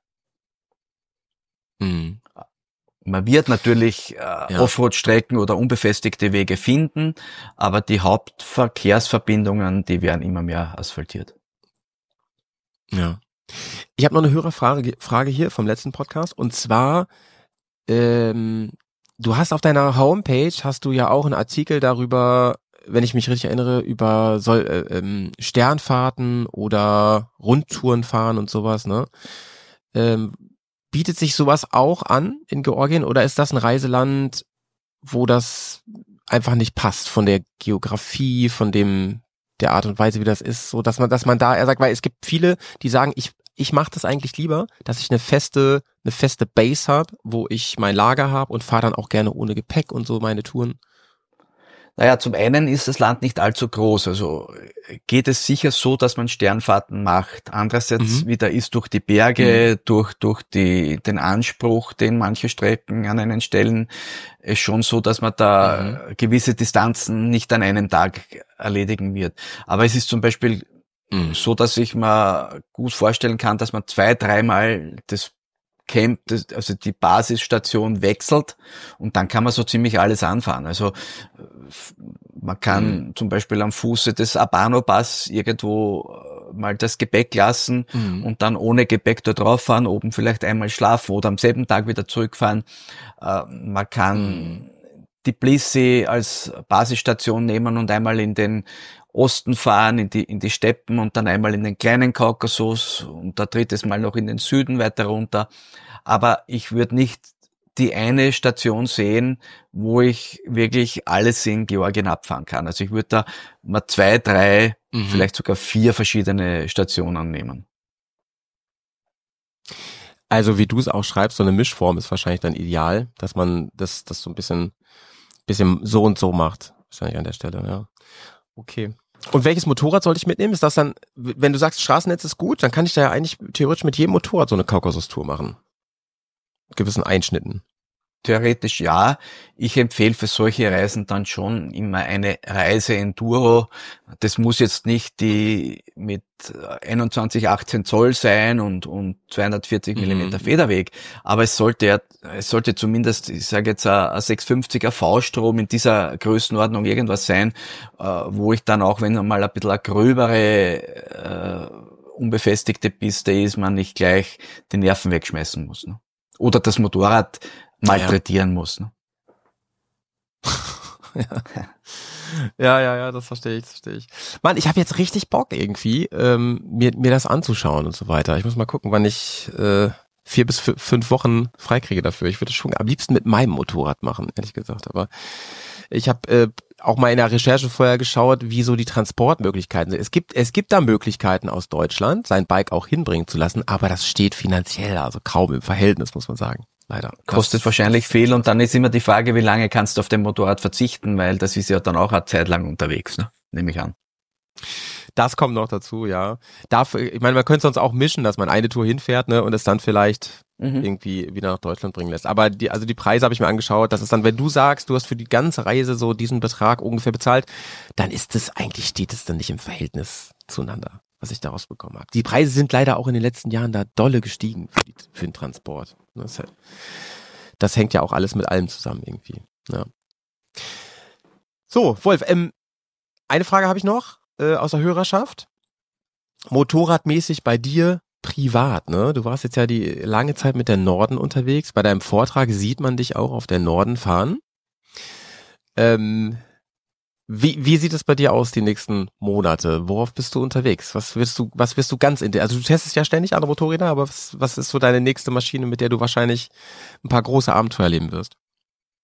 Mhm. Man wird natürlich Offroad-Strecken oder unbefestigte Wege finden, aber die Hauptverkehrsverbindungen, die werden immer mehr asphaltiert. Ja. Ich habe noch eine Hörerfrage hier vom letzten Podcast, und zwar, du hast auf deiner Homepage, hast du ja auch einen Artikel darüber, wenn ich mich richtig erinnere, über Sternfahrten oder Rundtouren fahren und sowas, ne? Bietet sich sowas auch an in Georgien, oder ist das ein Reiseland, wo das einfach nicht passt von der Geografie, von der Art und Weise, wie das ist, so dass man da, er sagt, weil es gibt viele, die sagen, ich mache das eigentlich lieber, dass ich eine feste Base habe, wo ich mein Lager habe und fahre dann auch gerne ohne Gepäck und so meine Touren. Naja, zum einen ist das Land nicht allzu groß, also geht es sicher so, dass man Sternfahrten macht. Andererseits wieder ist durch die Berge, durch den Anspruch, den manche Strecken an einen stellen, ist schon so, dass man da gewisse Distanzen nicht an einem Tag erledigen wird. Aber es ist zum Beispiel so, dass ich mir gut vorstellen kann, dass man 2-3 Mal das Camp, also die Basisstation wechselt, und dann kann man so ziemlich alles anfahren. Also man kann zum Beispiel am Fuße des Abano-Pass irgendwo mal das Gepäck lassen und dann ohne Gepäck dort drauf fahren, oben vielleicht einmal schlafen oder am selben Tag wieder zurückfahren. Man kann Tbilisi als Basisstation nehmen und einmal in den Osten fahren, in die Steppen, und dann einmal in den kleinen Kaukasus und da drittes Mal noch in den Süden weiter runter. Aber ich würde nicht die eine Station sehen, wo ich wirklich alles in Georgien abfahren kann. Also ich würde da mal 2, 3, vielleicht sogar 4 verschiedene Stationen nehmen. Also wie du es auch schreibst, so eine Mischform ist wahrscheinlich dann ideal, dass man das so ein bisschen so und so macht, wahrscheinlich an der Stelle, ja. Okay. Und welches Motorrad sollte ich mitnehmen? Ist das dann, wenn du sagst, Straßennetz ist gut, dann kann ich da ja eigentlich theoretisch mit jedem Motorrad so eine Kaukasus-Tour machen. Gewissen Einschnitten. Theoretisch ja. Ich empfehle für solche Reisen dann schon immer eine Reise-Enduro. Das muss jetzt nicht die mit 21/18 Zoll sein und 240 Millimeter Federweg, aber es sollte zumindest, ich sage jetzt ein 650er V-Strom in dieser Größenordnung irgendwas sein, wo ich dann auch, wenn mal ein bisschen eine gröbere unbefestigte Piste ist, man nicht gleich die Nerven wegschmeißen muss, ne? Oder das Motorrad malträtieren muss. Ne? Ja, das verstehe ich. Mann, ich habe jetzt richtig Bock irgendwie, mir das anzuschauen und so weiter. Ich muss mal gucken, wann ich 4 bis 5 Wochen freikriege dafür. Ich würde es schon am liebsten mit meinem Motorrad machen, ehrlich gesagt. Aber ich habe auch mal in der Recherche vorher geschaut, wie so die Transportmöglichkeiten sind. Es gibt da Möglichkeiten aus Deutschland, sein Bike auch hinbringen zu lassen, aber das steht finanziell, also kaum im Verhältnis, muss man sagen. Leider. Kostet wahrscheinlich viel, und dann ist immer die Frage, wie lange kannst du auf dem Motorrad verzichten, weil das ist ja dann auch eine Zeit lang unterwegs, ne? Nehme ich an. Das kommt noch dazu, ja. Ich meine, man könnte sonst auch mischen, dass man eine Tour hinfährt, ne, und es dann vielleicht irgendwie wieder nach Deutschland bringen lässt. Aber die Preise habe ich mir angeschaut. Das ist dann, wenn du sagst, du hast für die ganze Reise so diesen Betrag ungefähr bezahlt, dann steht es dann nicht im Verhältnis zueinander, was ich daraus bekommen habe. Die Preise sind leider auch in den letzten Jahren da dolle gestiegen für den Transport. Das hängt ja auch alles mit allem zusammen irgendwie. Ja. So, Wolf, eine Frage habe ich noch aus der Hörerschaft. Motorradmäßig bei dir privat, ne? Du warst jetzt ja die lange Zeit mit der Norden unterwegs. Bei deinem Vortrag sieht man dich auch auf der Norden fahren. Wie sieht es bei dir aus die nächsten Monate? Worauf bist du unterwegs? Was wirst du ganz also du testest ja ständig andere Motorräder, aber was ist so deine nächste Maschine, mit der du wahrscheinlich ein paar große Abenteuer erleben wirst?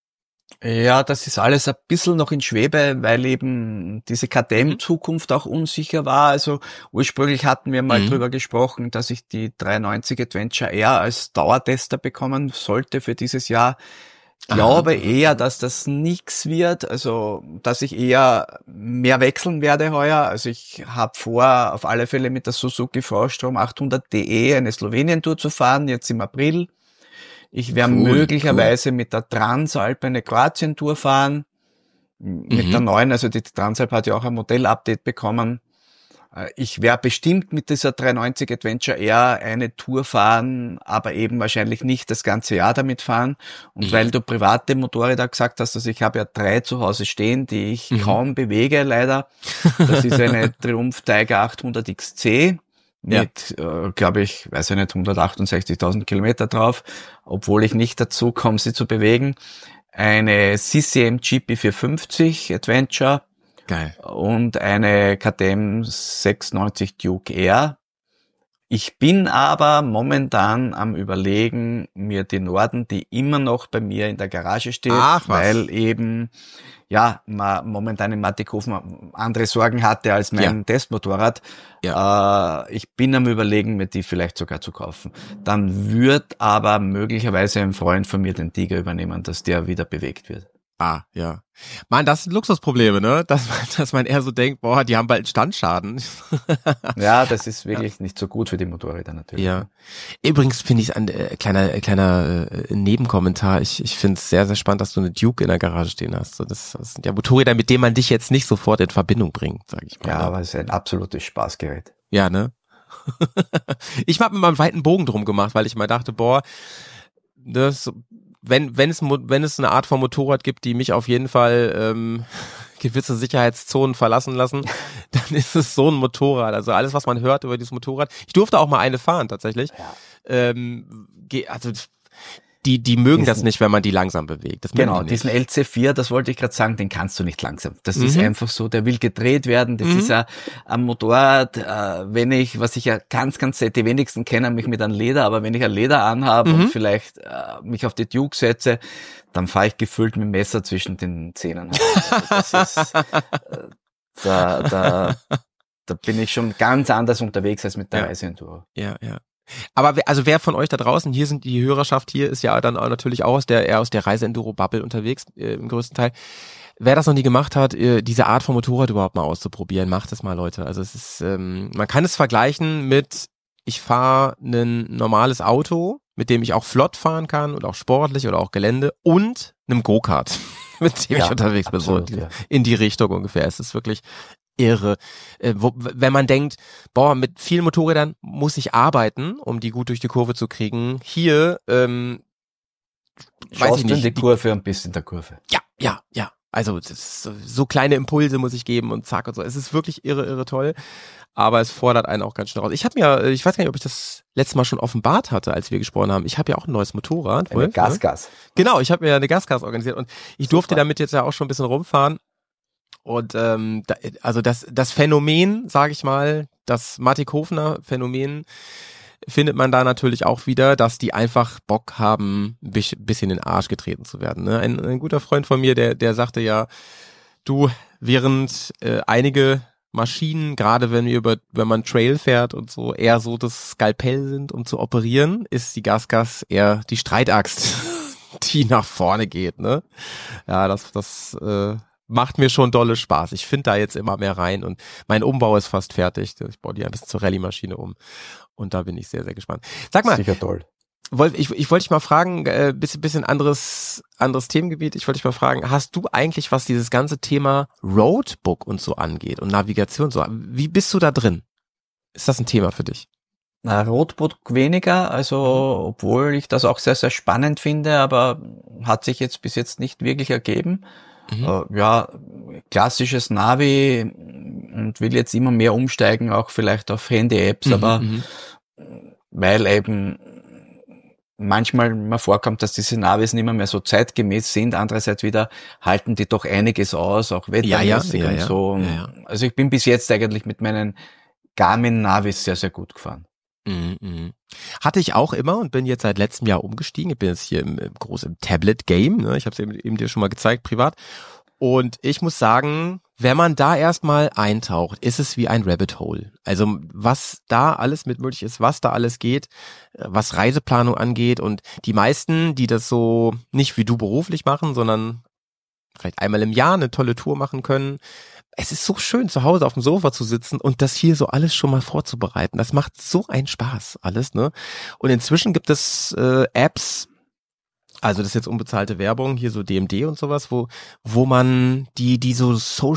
Ja, das ist alles ein bisschen noch in Schwebe, weil eben diese KTM-Zukunft auch unsicher war. Also ursprünglich hatten wir mal drüber gesprochen, dass ich die 390 Adventure R als Dauertester bekommen sollte für dieses Jahr. Glaube eher, dass das nix wird, also dass ich eher mehr wechseln werde heuer. Also ich habe vor, auf alle Fälle mit der Suzuki V-Strom 800DE eine Slowenien-Tour zu fahren, jetzt im April. Ich werde möglicherweise mit der Transalp eine Kroatien-Tour fahren, mit der neuen, also die Transalp hat ja auch ein Modell-Update bekommen. Ich werde bestimmt mit dieser 390 Adventure R eine Tour fahren, aber eben wahrscheinlich nicht das ganze Jahr damit fahren. Und weil du private Motorräder gesagt hast, also ich habe ja 3 zu Hause stehen, die ich kaum bewege leider. Das ist eine Triumph Tiger 800 XC. Mit, glaube ich, weiß ich nicht, 168.000 Kilometer drauf, obwohl ich nicht dazu komme, sie zu bewegen. Eine CCM GP450 Adventure. Geil. Und eine KTM 690 Duke R. Ich bin aber momentan am Überlegen, mir die Norden, die immer noch bei mir in der Garage steht, weil eben, ja, man momentan in Mattighofen andere Sorgen hatte als mein Testmotorrad. Ja. Ich bin am Überlegen, mir die vielleicht sogar zu kaufen. Dann wird aber möglicherweise ein Freund von mir den Tiger übernehmen, dass der wieder bewegt wird. Ja. Mann, das sind Luxusprobleme, ne? Dass man eher so denkt, boah, die haben bald einen Standschaden. Ja, das ist wirklich nicht so gut für die Motorräder natürlich. Ja. Übrigens finde ich es ein kleiner Nebenkommentar. Ich finde es sehr, sehr spannend, dass du eine Duke in der Garage stehen hast. So, das sind ja Motorräder, mit denen man dich jetzt nicht sofort in Verbindung bringt, sage ich mal. Ja, aber es ist ein absolutes Spaßgerät. Ja, ne? Ich habe mir mal einen weiten Bogen drum gemacht, weil ich mal dachte, boah, das wenn es eine Art von Motorrad gibt, die mich auf jeden Fall gewisse Sicherheitszonen verlassen lassen, dann ist es so ein Motorrad. Also alles, was man hört über dieses Motorrad. Ich durfte auch mal eine fahren tatsächlich. Ja. Also die mögen das nicht, wenn man die langsam bewegt. Das genau, diesen LC4, das wollte ich gerade sagen, den kannst du nicht langsam. Das ist einfach so, der will gedreht werden. Das ist ja am Motorrad, was ich ja ganz die wenigsten kennen mich mit einem Leder, aber wenn ich ein Leder anhabe und vielleicht mich auf die Duke setze, dann fahre ich gefüllt mit dem Messer zwischen den Zähnen. Also das ist, da bin ich schon ganz anders unterwegs als mit der Reiseenduro. Ja. Aber wer von euch da draußen, hier sind die Hörerschaft, hier ist ja dann auch natürlich auch eher aus der Reise-Enduro-Bubble unterwegs, im größten Teil. Wer das noch nie gemacht hat, diese Art von Motorrad überhaupt mal auszuprobieren, macht es mal, Leute. Also es ist, man kann es vergleichen mit, ich fahre ein normales Auto, mit dem ich auch flott fahren kann und auch sportlich oder auch Gelände und einem Go-Kart, mit dem ich unterwegs bin, absolut, so in die Richtung ungefähr. Es ist wirklich irre. Wenn man denkt, boah, mit vielen Motorrädern muss ich arbeiten, um die gut durch die Kurve zu kriegen. Hier, weiß ich nicht. Die Kurve und bist in der Kurve. Ja. Also so kleine Impulse muss ich geben und zack und so. Es ist wirklich irre toll, aber es fordert einen auch ganz schön raus. Ich weiß gar nicht, ob ich das letztes Mal schon offenbart hatte, als wir gesprochen haben. Ich habe ja auch ein neues Motorrad. Eine Gasgas. Genau, ich habe mir eine Gasgas organisiert und ich durfte damit jetzt ja auch schon ein bisschen rumfahren. Und also das Phänomen, sage ich mal, das Mattighofener Phänomen findet man da natürlich auch wieder, dass die einfach Bock haben, ein bisschen in den Arsch getreten zu werden. Ne? Ein guter Freund von mir, der sagte ja, du, während einige Maschinen, gerade wenn man Trail fährt und so, eher so das Skalpell sind, um zu operieren, ist die Gasgas eher die Streitaxt, die nach vorne geht. Ne? Ja, das macht mir schon dolle Spaß. Ich finde da jetzt immer mehr rein und mein Umbau ist fast fertig. Ich baue die ein bisschen zur Rallye-Maschine um und da bin ich sehr, sehr gespannt. Sag mal, sicher toll. Ich wollte dich mal fragen, bisschen anderes Themengebiet. Ich wollte dich mal fragen, hast du eigentlich, was dieses ganze Thema Roadbook und so angeht und Navigation so, wie bist du da drin? Ist das ein Thema für dich? Na, Roadbook weniger, also obwohl ich das auch sehr, sehr spannend finde, aber hat sich jetzt bis jetzt nicht wirklich ergeben. Ja, klassisches Navi und will jetzt immer mehr umsteigen, auch vielleicht auf Handy-Apps, aber weil eben manchmal mir vorkommt, dass diese Navis nicht mehr so zeitgemäß sind, andererseits wieder halten die doch einiges aus, auch wettermäßig und so. Ja. Also ich bin bis jetzt eigentlich mit meinen Garmin-Navis sehr, sehr gut gefahren. Hatte ich auch immer und bin jetzt seit letztem Jahr umgestiegen. Ich bin jetzt hier groß im Tablet-Game. Ne? Ich habe es eben dir schon mal gezeigt, privat. Und ich muss sagen, wenn man da erstmal eintaucht, ist es wie ein Rabbit Hole. Also was da alles mit möglich ist, was da alles geht, was Reiseplanung angeht. Und die meisten, die das so nicht wie du beruflich machen, sondern vielleicht einmal im Jahr eine tolle Tour machen können. Es ist so schön, zu Hause auf dem Sofa zu sitzen und das hier so alles schon mal vorzubereiten. Das macht so einen Spaß, alles, ne? Und inzwischen gibt es Apps, also das ist jetzt unbezahlte Werbung, hier so DMD und sowas, wo man die so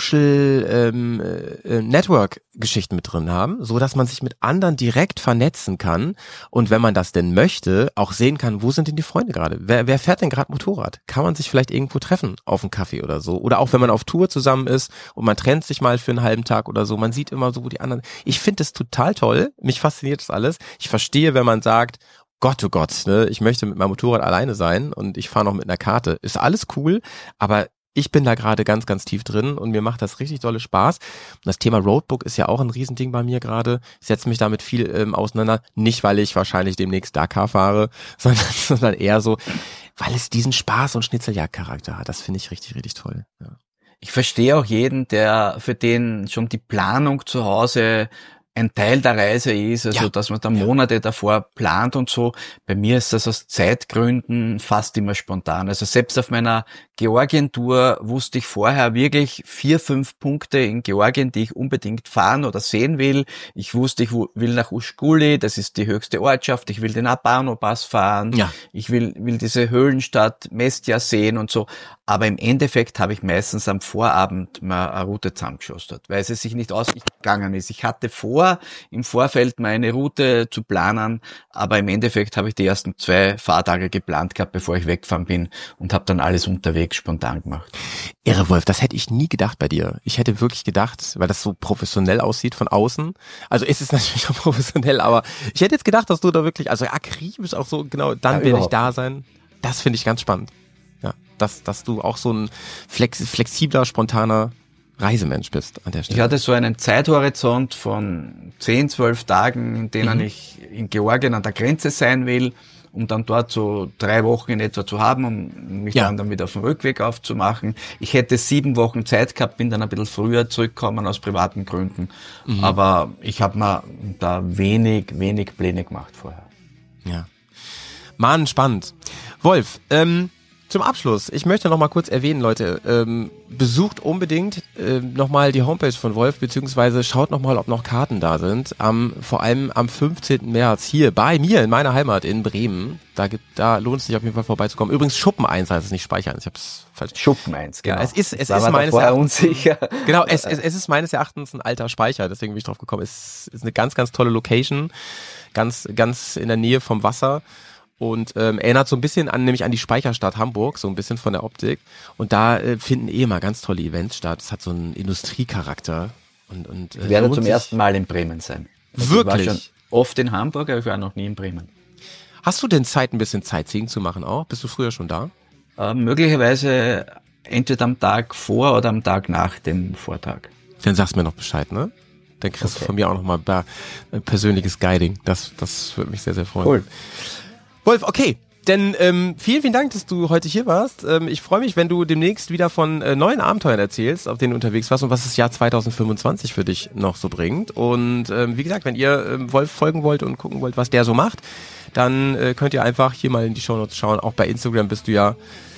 Social Network-Geschichten mit drin haben, so dass man sich mit anderen direkt vernetzen kann und wenn man das denn möchte, auch sehen kann, wo sind denn die Freunde gerade? Wer fährt denn gerade Motorrad? Kann man sich vielleicht irgendwo treffen auf einen Kaffee oder so? Oder auch wenn man auf Tour zusammen ist und man trennt sich mal für einen halben Tag oder so, man sieht immer so, wo die anderen... Ich finde das total toll, mich fasziniert das alles. Ich verstehe, wenn man sagt, oh Gott, ne, ich möchte mit meinem Motorrad alleine sein und ich fahre noch mit einer Karte. Ist alles cool, aber ich bin da gerade ganz, ganz tief drin und mir macht das richtig dolle Spaß. Und das Thema Roadbook ist ja auch ein Riesending bei mir gerade. Ich setze mich damit viel auseinander. Nicht, weil ich wahrscheinlich demnächst Dakar fahre, sondern eher so, weil es diesen Spaß- und Schnitzeljagd-Charakter hat. Das finde ich richtig, richtig toll. Ja. Ich verstehe auch jeden, für den schon die Planung zu Hause ein Teil der Reise ist, also dass man da Monate davor plant und so. Bei mir ist das aus Zeitgründen fast immer spontan. Also selbst auf meiner Georgien-Tour wusste ich vorher wirklich 4, 5 Punkte in Georgien, die ich unbedingt fahren oder sehen will. Ich wusste, ich will nach Ushguli, das ist die höchste Ortschaft. Ich will den Abano-Pass fahren. Ja. Ich will diese Höhlenstadt Mestia sehen und so. Aber im Endeffekt habe ich meistens am Vorabend mal eine Route zusammengeschustert, weil es sich nicht ausgegangen ist. Ich hatte vor, im Vorfeld meine Route zu planen, aber im Endeffekt habe ich die ersten 2 Fahrtage geplant gehabt, bevor ich weggefahren bin und habe dann alles unterwegs spontan gemacht. Irre, Wolf, das hätte ich nie gedacht bei dir. Ich hätte wirklich gedacht, weil das so professionell aussieht von außen, also ist es natürlich auch professionell, aber ich hätte jetzt gedacht, dass du da wirklich, also akribisch auch so, genau, dann will ich da sein. Das finde ich ganz spannend. Ja, dass du auch so ein flexibler, spontaner Reisemensch bist an der Stelle. Ich hatte so einen Zeithorizont von 10, 12 Tagen, in denen ich in Georgien an der Grenze sein will, um dann dort so 3 Wochen in etwa zu haben, um mich dann wieder auf den Rückweg aufzumachen. Ich hätte 7 Wochen Zeit gehabt, bin dann ein bisschen früher zurückgekommen aus privaten Gründen, aber ich habe mir da wenig Pläne gemacht vorher. Ja, Mann, spannend. Wolf, zum Abschluss, ich möchte noch mal kurz erwähnen, Leute, besucht unbedingt noch mal die Homepage von Wolf, beziehungsweise schaut noch mal, ob noch Karten da sind. Vor allem am 15. März hier bei mir in meiner Heimat in Bremen. Da lohnt es sich auf jeden Fall vorbeizukommen. Übrigens Schuppen 1 heißt es, nicht Speicher 1. Ich hab's falsch. Schuppen 1, genau. Ja, es ist meines Erachtens unsicher. Genau, es ist meines Erachtens ein alter Speicher, deswegen bin ich drauf gekommen. Es ist eine ganz, ganz tolle Location, ganz, ganz in der Nähe vom Wasser. Und erinnert so ein bisschen nämlich an die Speicherstadt Hamburg, so ein bisschen von der Optik. Und da finden immer ganz tolle Events statt. Es hat so einen Industriecharakter. Und ich werde zum ersten Mal in Bremen sein. Wirklich? Ich war schon oft in Hamburg, aber ich war noch nie in Bremen. Hast du denn Zeit, ein bisschen Sightseeing zu machen auch? Bist du früher schon da? Möglicherweise entweder am Tag vor oder am Tag nach dem Vortrag. Dann sagst du mir noch Bescheid, ne? Dann kriegst du von mir auch noch mal persönliches Guiding. Das würde mich sehr, sehr freuen. Cool. Wolf, okay, denn vielen, vielen Dank, dass du heute hier warst. Ich freue mich, wenn du demnächst wieder von neuen Abenteuern erzählst, auf denen du unterwegs warst und was das Jahr 2025 für dich noch so bringt. Und wie gesagt, wenn ihr Wolf folgen wollt und gucken wollt, was der so macht, dann könnt ihr einfach hier mal in die Shownotes schauen. Auch bei Instagram bist du ja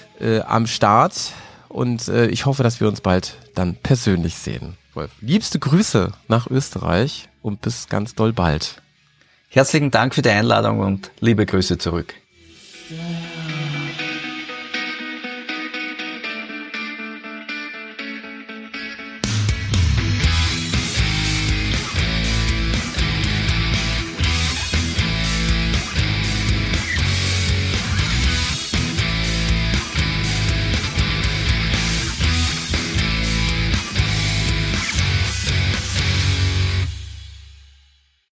am Start und ich hoffe, dass wir uns bald dann persönlich sehen. Wolf, liebste Grüße nach Österreich und bis ganz doll bald. Herzlichen Dank für die Einladung und liebe Grüße zurück.